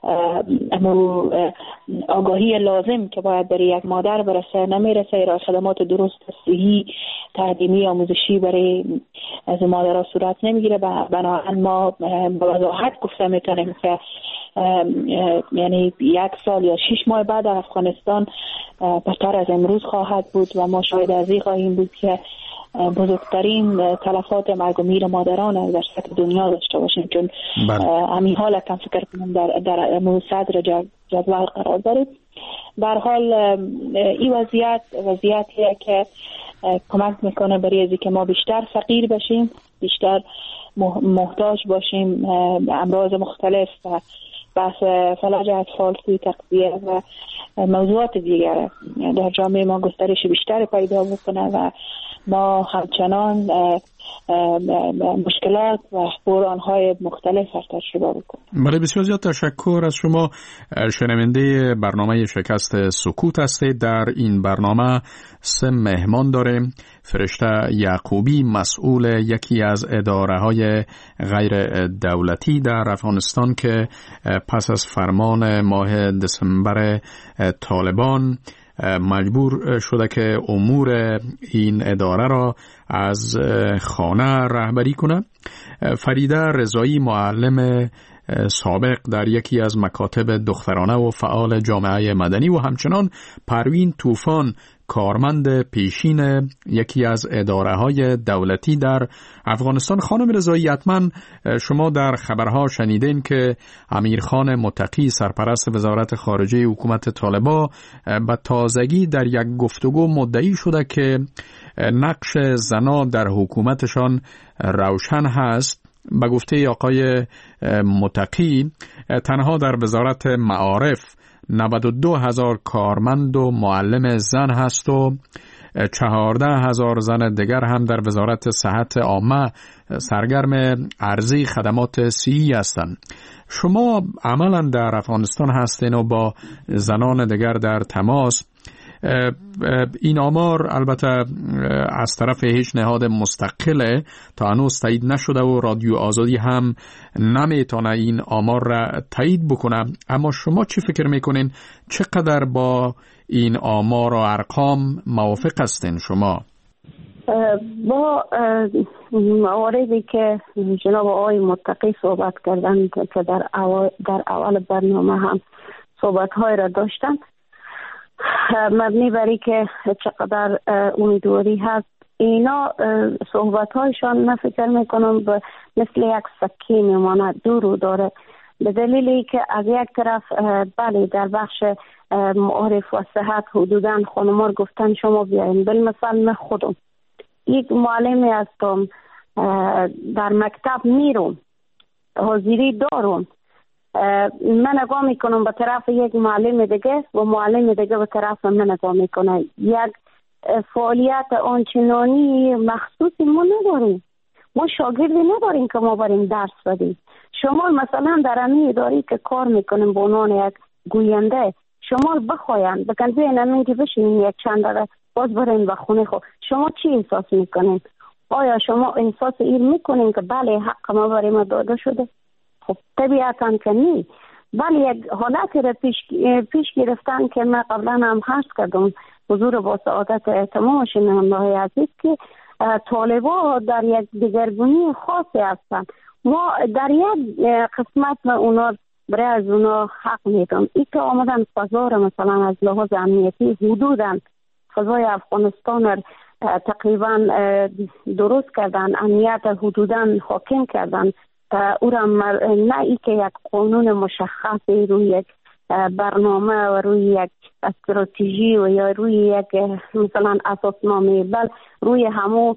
آگاهی لازم که باید برای یک مادر برسه نمیرسه. ارائه خدمات درست صحی تعلیمی آموزشی برای از مادرها صورت نمیگیره. بنابراین ما با وضاحت گفته میتونیم که یعنی یک سال یا شش ماه بعد افغانستان بدتر از امروز خواهد بود و ما شاید از این خواهیم بود که بزرگترین تلفات مرگ و میر مادران در سطح دنیا داشته باشیم، چون همین حال کم فکر کنم در در صدر جدول قرار دارید. در حال این وضعیت وضعیتیه که کمک میکنه برای از که ما بیشتر فقیر بشیم، بیشتر محتاج باشیم امراض مختلف و بحث فلج اطفال، سوی تغذیه و موضوعات دیگر در جامعه ما گسترش بیشتر پیدا بکنه و ما همچنان مشکلات و بحران‌های مختلف را تجربه بکنیم. بله، بسیار زیاد تشکر از شما. شنونده برنامه شکست سکوت هستید. در این برنامه سه مهمان داریم. فرشته یعقوبی، مسئول یکی از اداره‌های غیر دولتی در افغانستان که پس از فرمان ماه دسامبر طالبان مجبور شده که امور این اداره را از خانه رهبری کنه. فریده رضایی، معلم سابق در یکی از مکاتب دخترانه و فعال جامعه مدنی، و همچنان پروین طوفان، کارمند پیشین یکی از اداره‌های دولتی در افغانستان. خانم رضایی، حتما شما در خبرها شنیدین که امیرخان متقی، سرپرست وزارت خارجه حکومت طالبان، به تازگی در یک گفتگو مدعی شده که نقش زنان در حکومتشان روشن هست. به گفته آقای متقی، تنها در وزارت معارف نود و دو هزار کارمند و معلم زن هست و چهارده هزار زن دیگر هم در وزارت صحت عامه سرگرم عرضه خدمات صحی هستند. شما عملا در افغانستان هستین و با زنان دیگر در تماس. این آمار البته از طرف هیچ نهاد مستقله تا هنوز تایید نشده و رادیو آزادی هم نمیتونه این آمار را تایید بکنه، اما شما چی فکر میکنین؟ چقدر با این آمار و ارقام موافق هستین شما؟ با مواردی که جناب آقای متقی صحبت کردن که در اول, در اول برنامه هم صحبت های را داشتن، مبنی بری که چقدر امیدواری هست، اینا صحبت هایشان من فکر میکنم مثل یک سکه میماند، دور رو داره، به دلیلی که از یک طرف بله در بخش معارف و صحت حدوداً خانمار گفتن شما بیاین، بالمثل من خودم یک معلمی هستم، در مکتب میرم، حاضری دارم، من نگاه میکنم به طرف یک معلم دیگه و معلم دیگه به طرف من نگاه میکنه. یک فعالیت آنچنانی مخصوصی ما نداریم. ما شاگردی نداریم که ما بریم درس بدیم. شما مثلا در امی اداری که کار میکنیم به عنوان یک گوینده، شما بخواین بگن بیاین امین که بشینین یک چند دقیقه باز برین به خونه خود، شما چی احساس میکنین؟ آیا شما احساس این میکنین که بله حق ما برای ما داده شده؟ خب طبیعتا که نی. بله یک حالتی را پیش, پیش گرفتن که من قبلا هم حرص کردم حضور با سعادت تمام شنونده‌های عزیز که طالبا در یک دگرگونی خاصی هستند. ما در یک قسمت و اونا برای از اونا حق میدم. ای که آمدن فضا را مثلا از لحاظ امنیتی حدوداً فضای افغانستان را تقریبا درست کردن، امنیت حدوداً حاکم کردن، او را نه ای که یک قانون مشخصی روی یک برنامه و روی یک استراتژی و یا روی یک مثلا اساسنامه، بل روی همو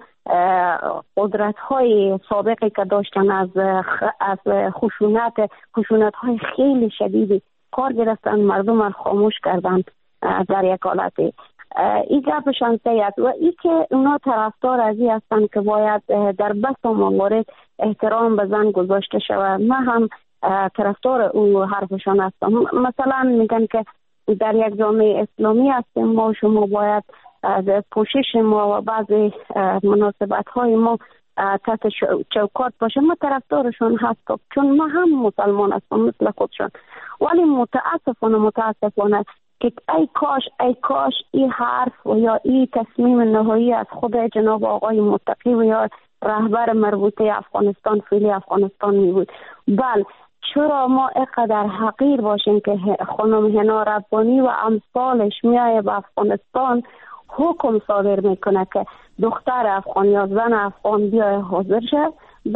قدرت های سابقی که داشتن از از خشونت خشونت های خیلی شدیدی کار گرفتن، مردم را خاموش کردن در یک حالتی. این گپشان سید و ای که اونا طرفدار از این هستن که باید در بس و موارد احترام به زن گذاشته شود. من هم طرفدار او حرفشان هستم. مثلا میگن که در یک جامعه اسلامی هستیم ما، شما باید پوشش ما و بعضی مناسبت های ما تحت چوکات باشه. ما طرفدارشون هستم چون ما هم مسلمان هستم مثل خودشون، ولی متاسفانه متاسفانه که ای کاش ای کاش این حرف و یا این تصمیم نهایی از خود جناب آقای متقی و یا رهبر مربوطه افغانستان فعلی افغانستان می بود. بل چرا ما اینقدر حقیر باشیم که خانم حنا ربانی و امثالش میایه به افغانستان حکم صادر میکنه که دختر افغان یا زن افغان بیای حاضر شه به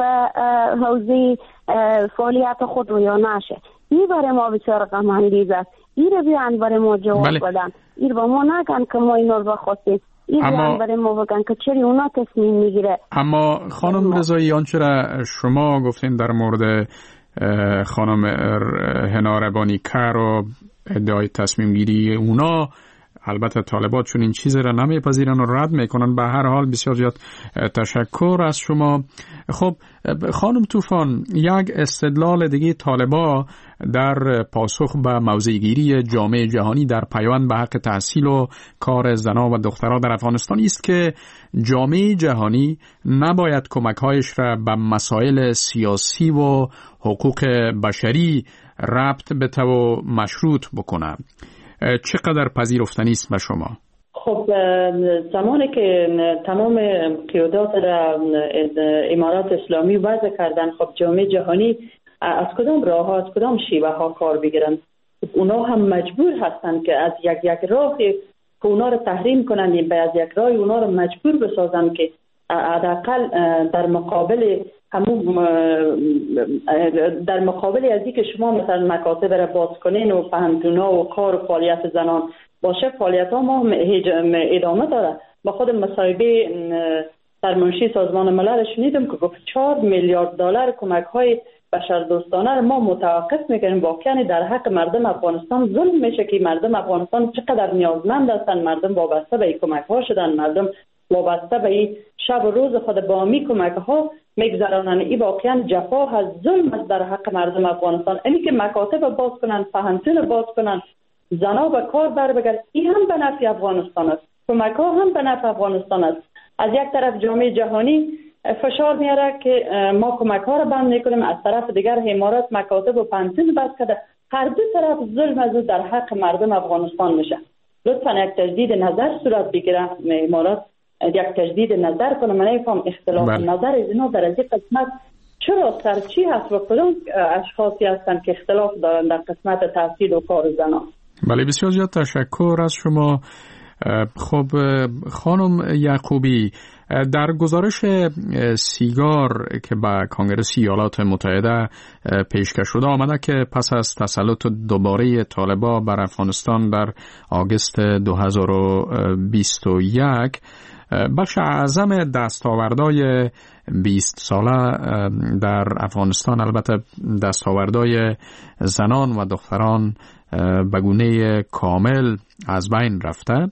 حوزه فعالیت خود و یا نشه. این برای ما بسیار غم انگیز است. این رو بیان برای ما جواب بله. بدن. این با ما نگن که ما اینا رو بخواستیم. این بیان برای ما بگن که چری اونا تصمیم میگیره. اما خانم رضایی آنچه را شما گفتین در مورد خانم حنا ربانی کر و ادعای تصمیم گیری اونا، البته طالبات چون این چیز را نمیپذیرن و رد میکنن. به هر حال بسیار زیاد تشکر از شما. خب خانم طوفان، یک استدلال دیگه طالبا در پاسخ به موضع‌گیری جامعه جهانی در پیوند به حق تحصیل و کار زنان و دختران در افغانستان است که جامعه جهانی نباید کمک‌هایش را به مسائل سیاسی و حقوق بشری ربط بده و مشروط بکنه. چقدر پذیرفتنی است به شما؟ خب زمانی که تمام قیادات را امارات اسلامی وضع کردن، خب جامعه جهانی از کدام راه ها از کدام شیوه ها کار بگیرن؟ اونا هم مجبور هستن که از یک یک راه که اونا رو تحریم کنن یا از یک راه اونا رو مجبور بسازن که حداقل در مقابل همون در مقابل از اینکه شما مثلا مکاتب را باز کنین و پهنتونا و کار و فعالیت زنان باشه، فعالیت ها ما ادامه داره. با خود مصاحبه در منشی سازمان ملل شنیدم که گفت چهار میلیارد دلار کمک های بشردوستانه را ما متوقف میکنیم. واقعا در حق مردم افغانستان ظلم میشه که مردم افغانستان چقدر نیازمند هستند. مردم وابسته به این کمک ها شدن، مردم وابسته به این شب و روز خود با می کمک ها میگذرانن. این واقعا جفا از ظلم است در حق مردم افغانستان. اینی که مکاتب باز کنن، پهنتون باز کنن، زنا به کار بر بگرد، این هم به نفع افغانستان است. کمک ها هم به نفع افغانستان است. از یک طرف جامعه جهانی فشار میاره که ما کمک ها را بند میکنیم، از طرف دیگر امارات مکاتب و پهنتون باز کرده. هر دو طرف ظلم از در حق مردم افغانستان میشه. لطفا یک تجدید نظر صورت بگیره، امارات یک تجدید نظر کنه. من نمیفهم اختلاف بله. نظر از اینا در از این قسمت چرا سرچی هست و کدام اشخاصی هستند که اختلاف دارن در قسمت تحصیل و کار زنان. بله بسیار زیاد تشکر از شما. خب خانم یعقوبی، در گزارش سیگار که به کنگره ایالات متحده پیشکش شده آمده که پس از تسلط دوباره طالبان بر افغانستان در آگوست دو هزار و بیست و یک، بخش اعظم دستاوردهای بیست ساله در افغانستان البته دستاوردهای زنان و دختران به گونه کامل از بین رفته.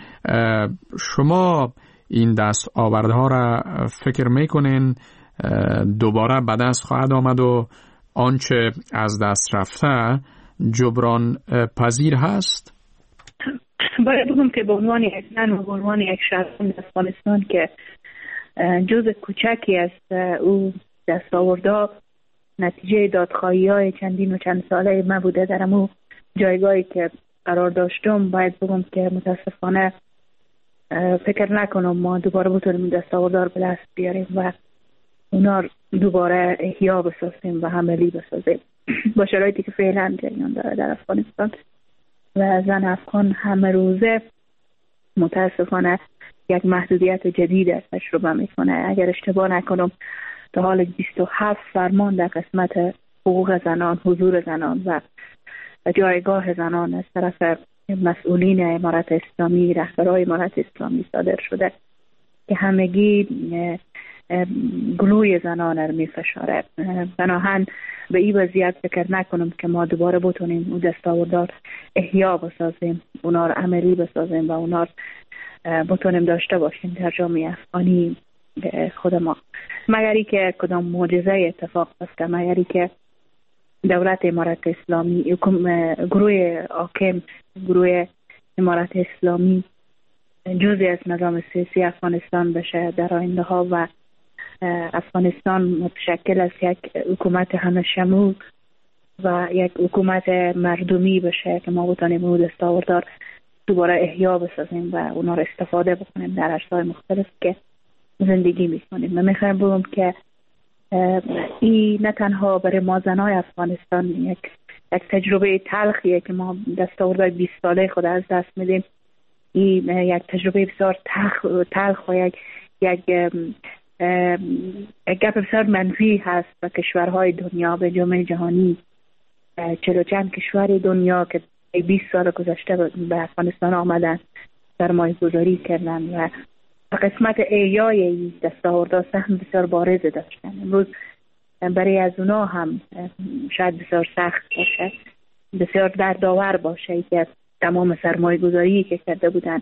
شما این دستاوردها را فکر میکنین دوباره به دست خواهد آمد و آنچه از دست رفته جبران پذیر هست؟ باید بگم که به عنوان یک زن و به عنوان یک شهروند افغانستان که جزء کوچکی از او دستاوردها نتیجه دادخواهی‌های چندین و چند ساله من بوده، در امو جایگاهی که قرار داشتم باید بگم که متاسفانه فکر نکنم ما دوباره بتونیم دستاوردها رو به دست بیاریم و اونا دوباره احیا بسازیم و عملی بسازیم با شرایطی که فعلا جریان داره در افغانستان و زن افغان همه روزه متاسفانه یک محدودیت جدید از تجربه میکنه. اگر اشتباه نکنم تا حال بیست و هفت فرمان در قسمت حقوق زنان، حضور زنان و جایگاه زنان از طرف مسئولین امارت اسلامی، رهبران امارت اسلامی صادر شده که همگی گلوی زنان رو میفشاره. بناهن به این وضعیت فکر نکنم که ما دوباره بتونیم اون دستاوردها احیا بسازیم، اونا رو عملی بسازیم و اونا رو بتونیم داشته باشیم در جامعه افغانی خود ما، مگری که کدام معجزه اتفاق بیفته، مگری که دولت امارت اسلامی، گروه حاکم، گروه امارت اسلامی جزئی از نظام سیاسی افغانستان بشه در آینده ها و افغانستان متشکل از یک حکومت همه شمول و یک حکومت مردمی بشه که ما بتونیم اون دستاوردها دوباره احیا بسازیم و اونا رو استفاده بکنیم در عرصه‌های مختلف که زندگی میکنیم. من میخوایم بگم که این نه تنها برای ما زنای افغانستان یک یک تجربه تلخیه که ما دستاوردهای بیست ساله خود از دست میدیم، این یک تجربه بسیار تلخ و یک یک گپ بسیار منفی هست و کشورهای دنیا به جامعه جهانی، چلو چند کشور دنیا که بیست سال گذشته به افغانستان آمدن سرمایه گذاری کردن و قسمت احیای دستاوردها سهم بسیار بارز داشتن. امروز برای از اونا هم شاید بسیار سخت باشه، بسیار دردآور باشه که تمام سرمایه گذاری که کرده بودن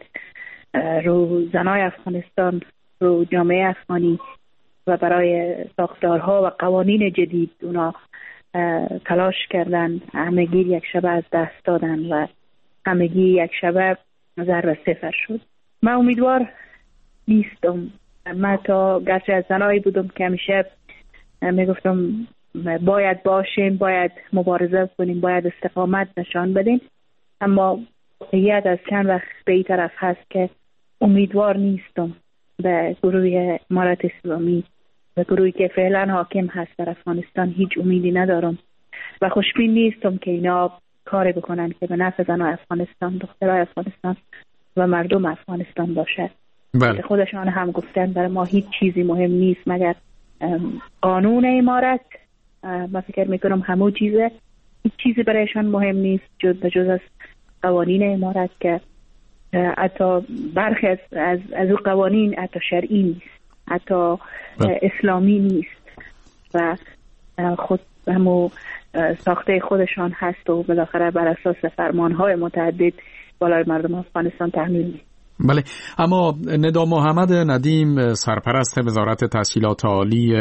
رو زنای افغانستان، رو جامعه افغانی و برای ساختارها و قوانین جدید اونا تلاش کردن، همگی یک شبه از دست دادن و همگی یک شبه ضرب صفر شد. من امیدوار نیستم. من تا گرچه از زنایی بودم که همیشه میگفتم باید باشیم، باید مبارزه کنیم، باید استقامت نشان بدیم، اما یاد از چند وقت به این طرف هست که امیدوار نیستم به گروه امارت اسلامی و گروهی که فعلا حاکم هست در افغانستان هیچ امیدی ندارم و خوشبین نیستم که اینا کاری بکنن که به نفع زنان افغانستان، دخترای افغانستان و مردم افغانستان باشه. بله. خودشان هم گفتن برای ما هیچ چیزی مهم نیست مگر قانون امارت. من فکر میکنم همون چیزه، هیچ چیزی برایشان مهم نیست جز به جز از قوانین امارت که حتی برخی از از از اون قوانین حتی شرعی نیست، حتی اسلامی نیست و خود همو ساخته خودشان هست و بالاخره بر اساس فرمانهای متعدد بالای مردم افغانستان تحمیل نیست. بله، اما ندا محمد ندیم سرپرست وزارت تحصیلات عالی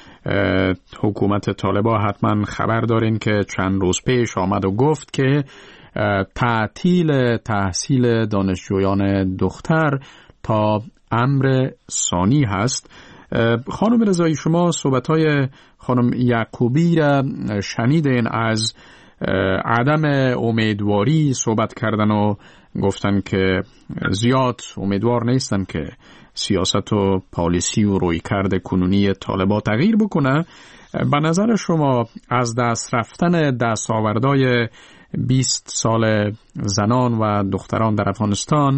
حکومت طالبان حتما خبر دارین که چند روز پیش آمد و گفت که تعطیل تحصیل دانشجویان دختر تا امر ثانی هست. خانم رضایی، شما صحبت‌های خانم یعقوبی را شنیدین، از عدم امیدواری صحبت کردن و گفتن که زیاد امیدوار نیستن که سیاست و پالیسی و رویکرد کنونی طالبان تغییر بکنه. به نظر شما از دست رفتن دستاوردهای بیست سال زنان و دختران در افغانستان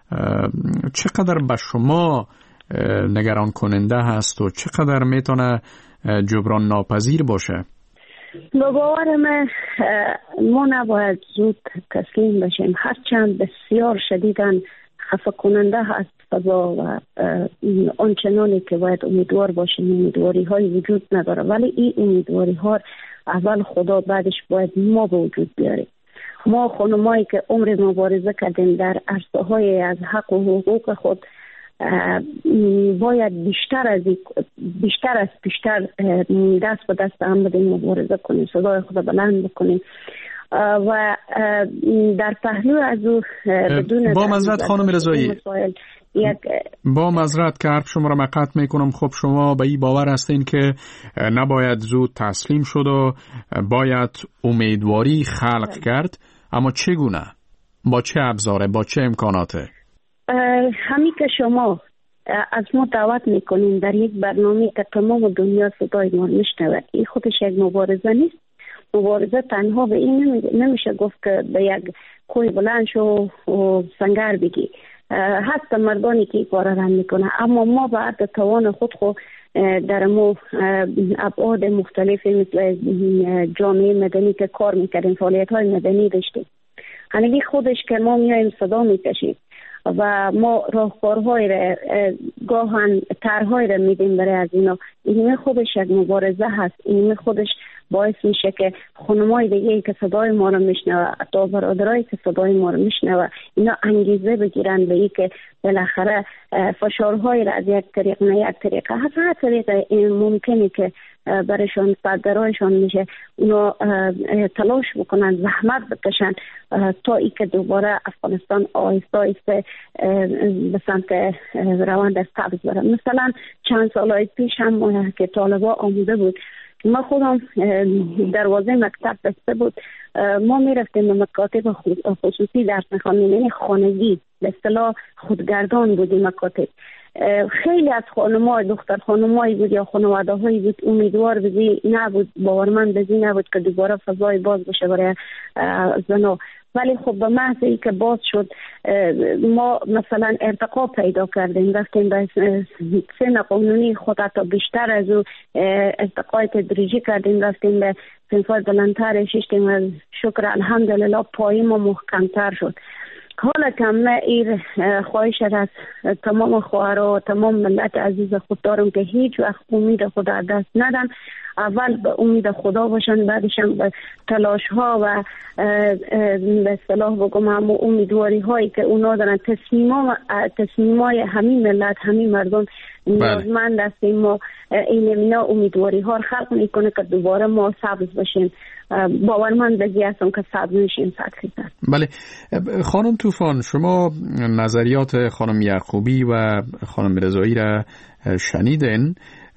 چقدر به شما نگران کننده هست و چقدر میتونه جبران ناپذیر باشه؟ با باور من ما نباید زود تسلیم بشیم، هرچند بسیار شدیداً خفه کننده هست فضا و آنچنانی که باید امیدوار باشیم امیدواری های وجود نداره، ولی این امیدواری ها اول خدا بعدش باید ما به وجود بیاریم. ما خانمایی که عمر مبارزه کردیم در عرصه های از حق و حقوق خود باید بیشتر از بیشتر از بیشتر دست به دست هم بدیم، مبارزه کنیم، صدای خود بلند بکنیم و در پهلو از او بدون با معذرت خانم رضایی یک با معذرت که حرف شما را مقطع میکنم. خب شما به این باور هستین که نباید زود تسلیم شد و باید امیدواری خلق کرد، اما چگونه؟ با چه ابزاره؟ با چه امکاناته؟ همین که شما از ما دعوت میکنین در یک برنامه که تمام دنیا صدای ما میشنود، این خودش یک مبارزه نیست. مبارزه تنها به این نمیشه گفت که به یک کوی بلند شو و سنگر بگی. هست مردانی که این کار را میکنه، اما ما بعد توان خود خود در مو ابعاد مختلفی مثل جامعه مدنی که کار میکردیم، فعالیت های مدنی داشتیم. همین خودش که ما میایم صدا میکشیم و ما راهکارهای را گاهن طرحهای را میدیم برای از اینا. این خودش یک مبارزه هست. این خودش باعث میشه که خانمای دیگه که صدای ما رو میشنوه، تا برادرایی که صدای ما رو میشنوه، اینا انگیزه بگیرن به این که بالاخره فشارهای را از یک طریق نه یک طریقه هست هر طریق ممکنه که برایشان سرگرایشان میشه، اونا تلاش بکنن، زحمت بکشن تا ای که دوباره افغانستان آهسته آهسته به سمت روند سبز بره. مثلا چند سال پیش هم که طالبا آموده بود، ما خودم دروازه مکتب بسته بود، ما میرفتیم به مکاتب خصوصی درس میخواندیم، یعنی خانگی به اصطلاح خودگردان بودیم مکاتب. خیلی از خانم‌ها، دختر خانم‌هایی بود یا خانواده هایی بود امیدوار بزی نبود، باورمند بزی نبود که دوباره فضای باز بشه برای زنا. ولی خب به محض ای که باز شد ما مثلا ارتقا پیدا کردیم، رفتیم به سن قانونی خود حتی بیشتر از او ارتقای تدریجی کردیم، رفتیم به صنف‌های بلندتر شیشتیم و شکر الحمدلله پای ما محکمتر شد. حالا که من این خواهش از تمام خواهرها و تمام ملت عزیز خود دارم که هیچ وقت امید خدا از دست ندن، اول به امید خدا باشن، بعدش هم به تلاش ها و به اصطلاح بگم هم امیدواری هایی که اونا دارن، تصمیم تصمیمای همین ملت همین مردم نیازمند هستیم. ما این مینا امیدواری ها خلق میکنه که دوباره ما سبز باشیم. باورمند بگی هستم که سبز میشیم صد فیصد. بله خانم طوفان، شما نظریات خانم یعقوبی و خانم رضایی را شنیدین.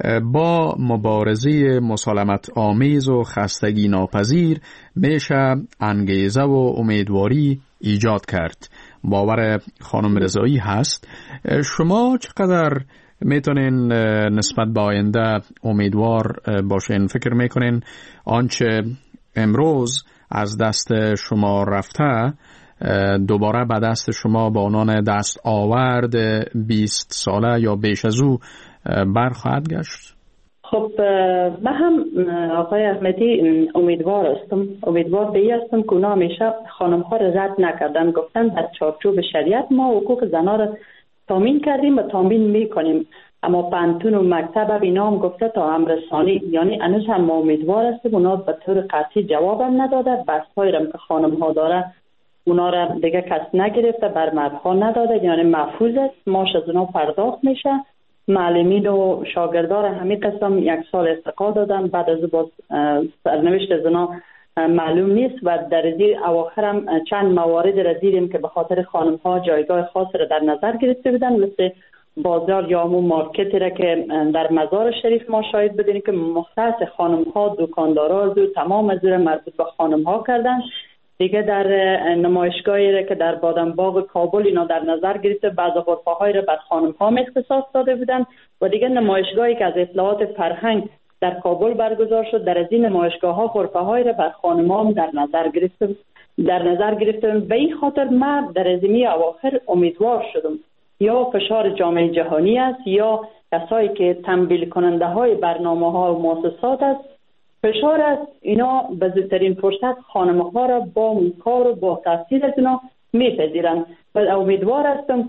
با مبارزه مسالمت آمیز و خستگی ناپذیر میشه انگیزه و امیدواری ایجاد کرد. باور خانم رضایی هست. شما چقدر میتونین نسبت به آینده امیدوار باشین؟ فکر میکنین آنچه امروز از دست شما رفته دوباره به دست شما با عنوان دست آورد بیست ساله یا بیش از او برخواهد گشت؟ خب من هم آقای احمدی امیدوار هستم، امیدوار به این هستم که اونا همیشه خانم ها را رد نکردن، گفتن در چارچوب شریعت ما حقوق زنها را تامین کردیم و تامین میکنیم، اما پانتون و مکتب اینا هم گفته تا امرسانی، یعنی هنوز هم ما امیدوار هستیم. اونا به طور قطعی جوابم نداده، بحث‌هایی را که خانم ها داره اونا را دیگه کس نگرفته، بر مردها نداده، یعنی محفوظ است، ماش از اونا پرداخت میشه. معلمین و شاگردار همین قسم یک سال استقا دادن، بعد از باز سرنوشت از اونا معلوم نیست و در زیر اواخر هم چند موارد را دیدیم که به خاطر خانم ها جایگاه خاص را در نظر گرفته بودن، مثل بازار یا همون مارکتی را که در مزار شریف ما شاهد بدیم که مختص خانم ها دکاندارا و تمام از را مربوط به خانم ها کردن. دیگه در نمایشگاهی را که در بادمباغ کابل اینا در نظر گرفته، بعض غرفه های را بر خانم ها اختصاص داده بودن و دیگه نمایشگاهی که از اطلاعات فرهنگ در کابل برگزار شد، در از این نمایشگاه ها غرفه های را بر خانم ها در نظر گرفته در نظر گرفته به این خاطر من در ازمی اواخر امیدوار شدم یا فشار جامعه جهانی است یا کسایی که تمویل کننده های برنامه ها و مؤسسات است، فشار است، اینا به زودترین فرصت خانم ها را با کار و با تحصیل از اینا میپذیرند و امیدوار هستم که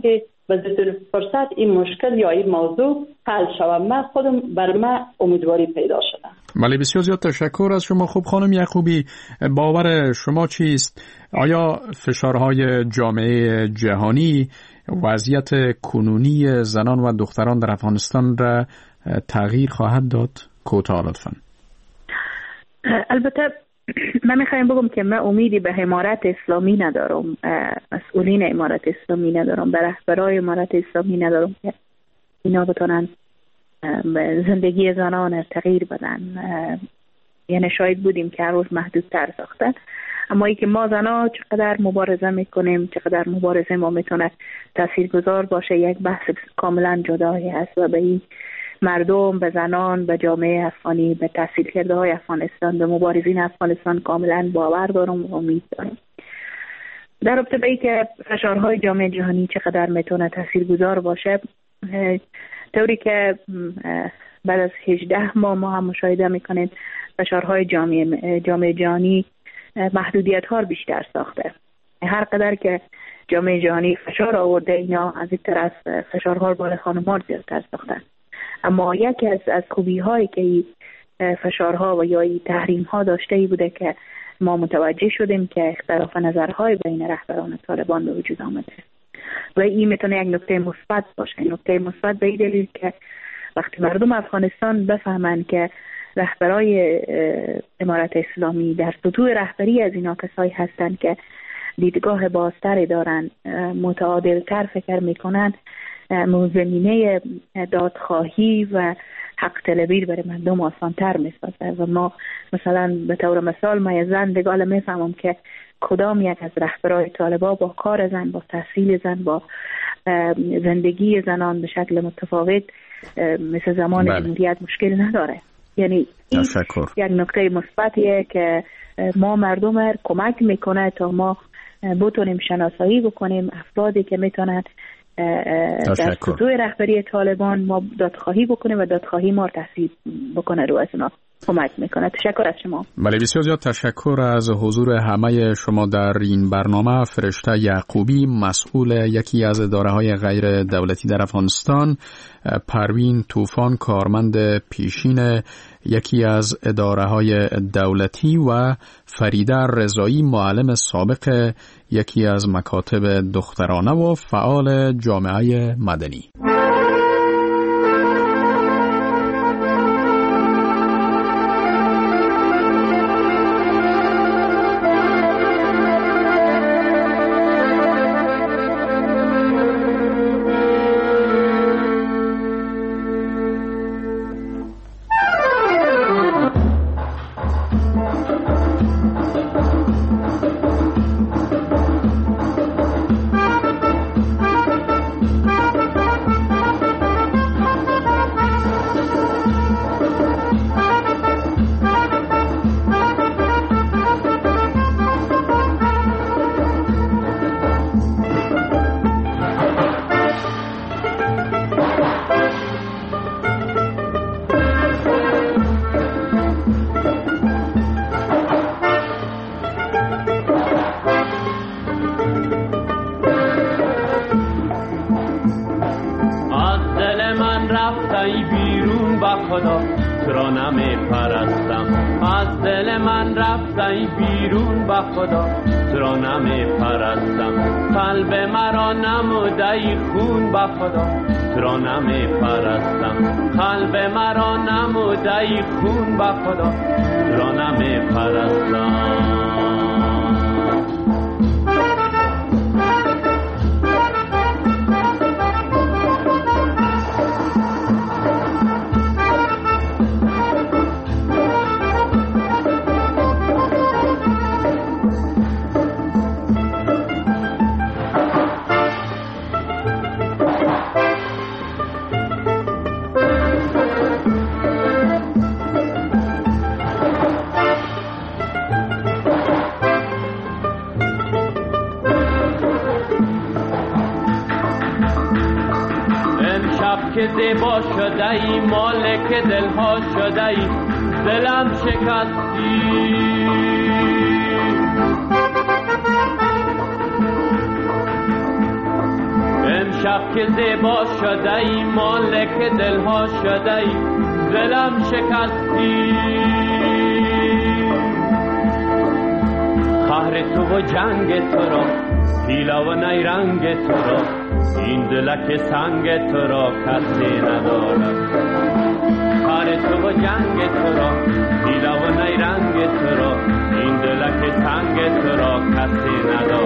و زودترین فرصت این مشکل یا این موضوع حل شود. من خودم بر من امیدواری پیدا شدم. بله، بسیار زیاد تشکر از شما. خوب خانم یعقوبی، باور شما چیست؟ آیا فشارهای جامعه جهانی وضعیت کنونی زنان و دختران در افغانستان را تغییر خواهد داد؟ کوتاه لطفاً. البته من میخوایم بگم که من امیدی به امارت اسلامی ندارم، مسئولین امارت اسلامی ندارم، به رهبرای امارت اسلامی ندارم که اینا بتونن زندگی زنان تغییر بدن. یعنی شاید بودیم که هر روز محدودتر ساختن، اما ای که ما زنان چقدر مبارزه میکنیم، چقدر مبارزه ما میتونه تاثیرگذار باشه، یک بحث کاملا جدایی هست و به این مردم، به زنان، به جامعه افغانی، به تحصیل کرده های افغانستان، به مبارزین افغانستان کاملا باور دارم و امید دارم. در رابطه به این که فشارهای جامعه جهانی چقدر میتونه تاثیرگذار باشه، طوری که بعد از هجده ماه ما هم مشاهده میکنیم فشارهای جامعه جامعه جهانی محدودیت ها بیشتر ساخته. هر قدر که جامعه جهانی فشار آورده، اینا از این طرف فشارها بر خانم‌ها زیادتر ساختن. اما یکی از از خوبی هایی که فشارها و یا تحریم ها داشته ای بوده که ما متوجه شدیم که اختلاف نظرهای بین رهبران طالبان به وجود آمده و این میتونه یک نکته مثبت باشه. نکته مثبت به این دلیل که وقتی مردم افغانستان بفهمن که رهبرای امارت اسلامی در سطوح رهبری از اینا کسایی هستن که دیدگاه بازتری دارن، متعادلتر فکر میکنن، زمینه دادخواهی و حق طلبی برای مردم آسانتر میسازه. و ما مثلا به طور مثال ما یه زن دگال میفهمم که کدام یک از رهبرای طالبا با کار زن، با تحصیل زن، با زندگی زنان به شکل متفاوت مثل زمان جمهوریت مشکل نداره. یعنی این یک نکته مثبتیه که ما مردم را کمک میکنه تا ما بتونیم شناسایی بکنیم افرادی که میتونن در سطوح رهبری طالبان ما دادخواهی بکنیم و دادخواهی ما تحصیل بکنه رو از اونا کمک میکنه. تشکر از شما. بله، بسیار زیاد تشکر از حضور همه شما در این برنامه. فرشته یعقوبی، مسئول یکی از اداره‌های غیر دولتی در افغانستان، پروین طوفان، کارمند پیشین یکی از اداره‌های دولتی و فریده رضایی، معلم سابق یکی از مکاتب دخترانه و فعال جامعه مدنی. که زیبا شده ای، مالک دلها شده ای، دلم شکستی. امشب شب که زیبا شده ای مالک دلها شده ای دلم شکستی قهر تو و جنگ تو را پیلا و نیرنگ تو را این دلک سنگ تو را کسی ندارد قهر تو و جنگ تو را پیلا و نیرنگ تو را این دلک سنگ تو را کسی ندارد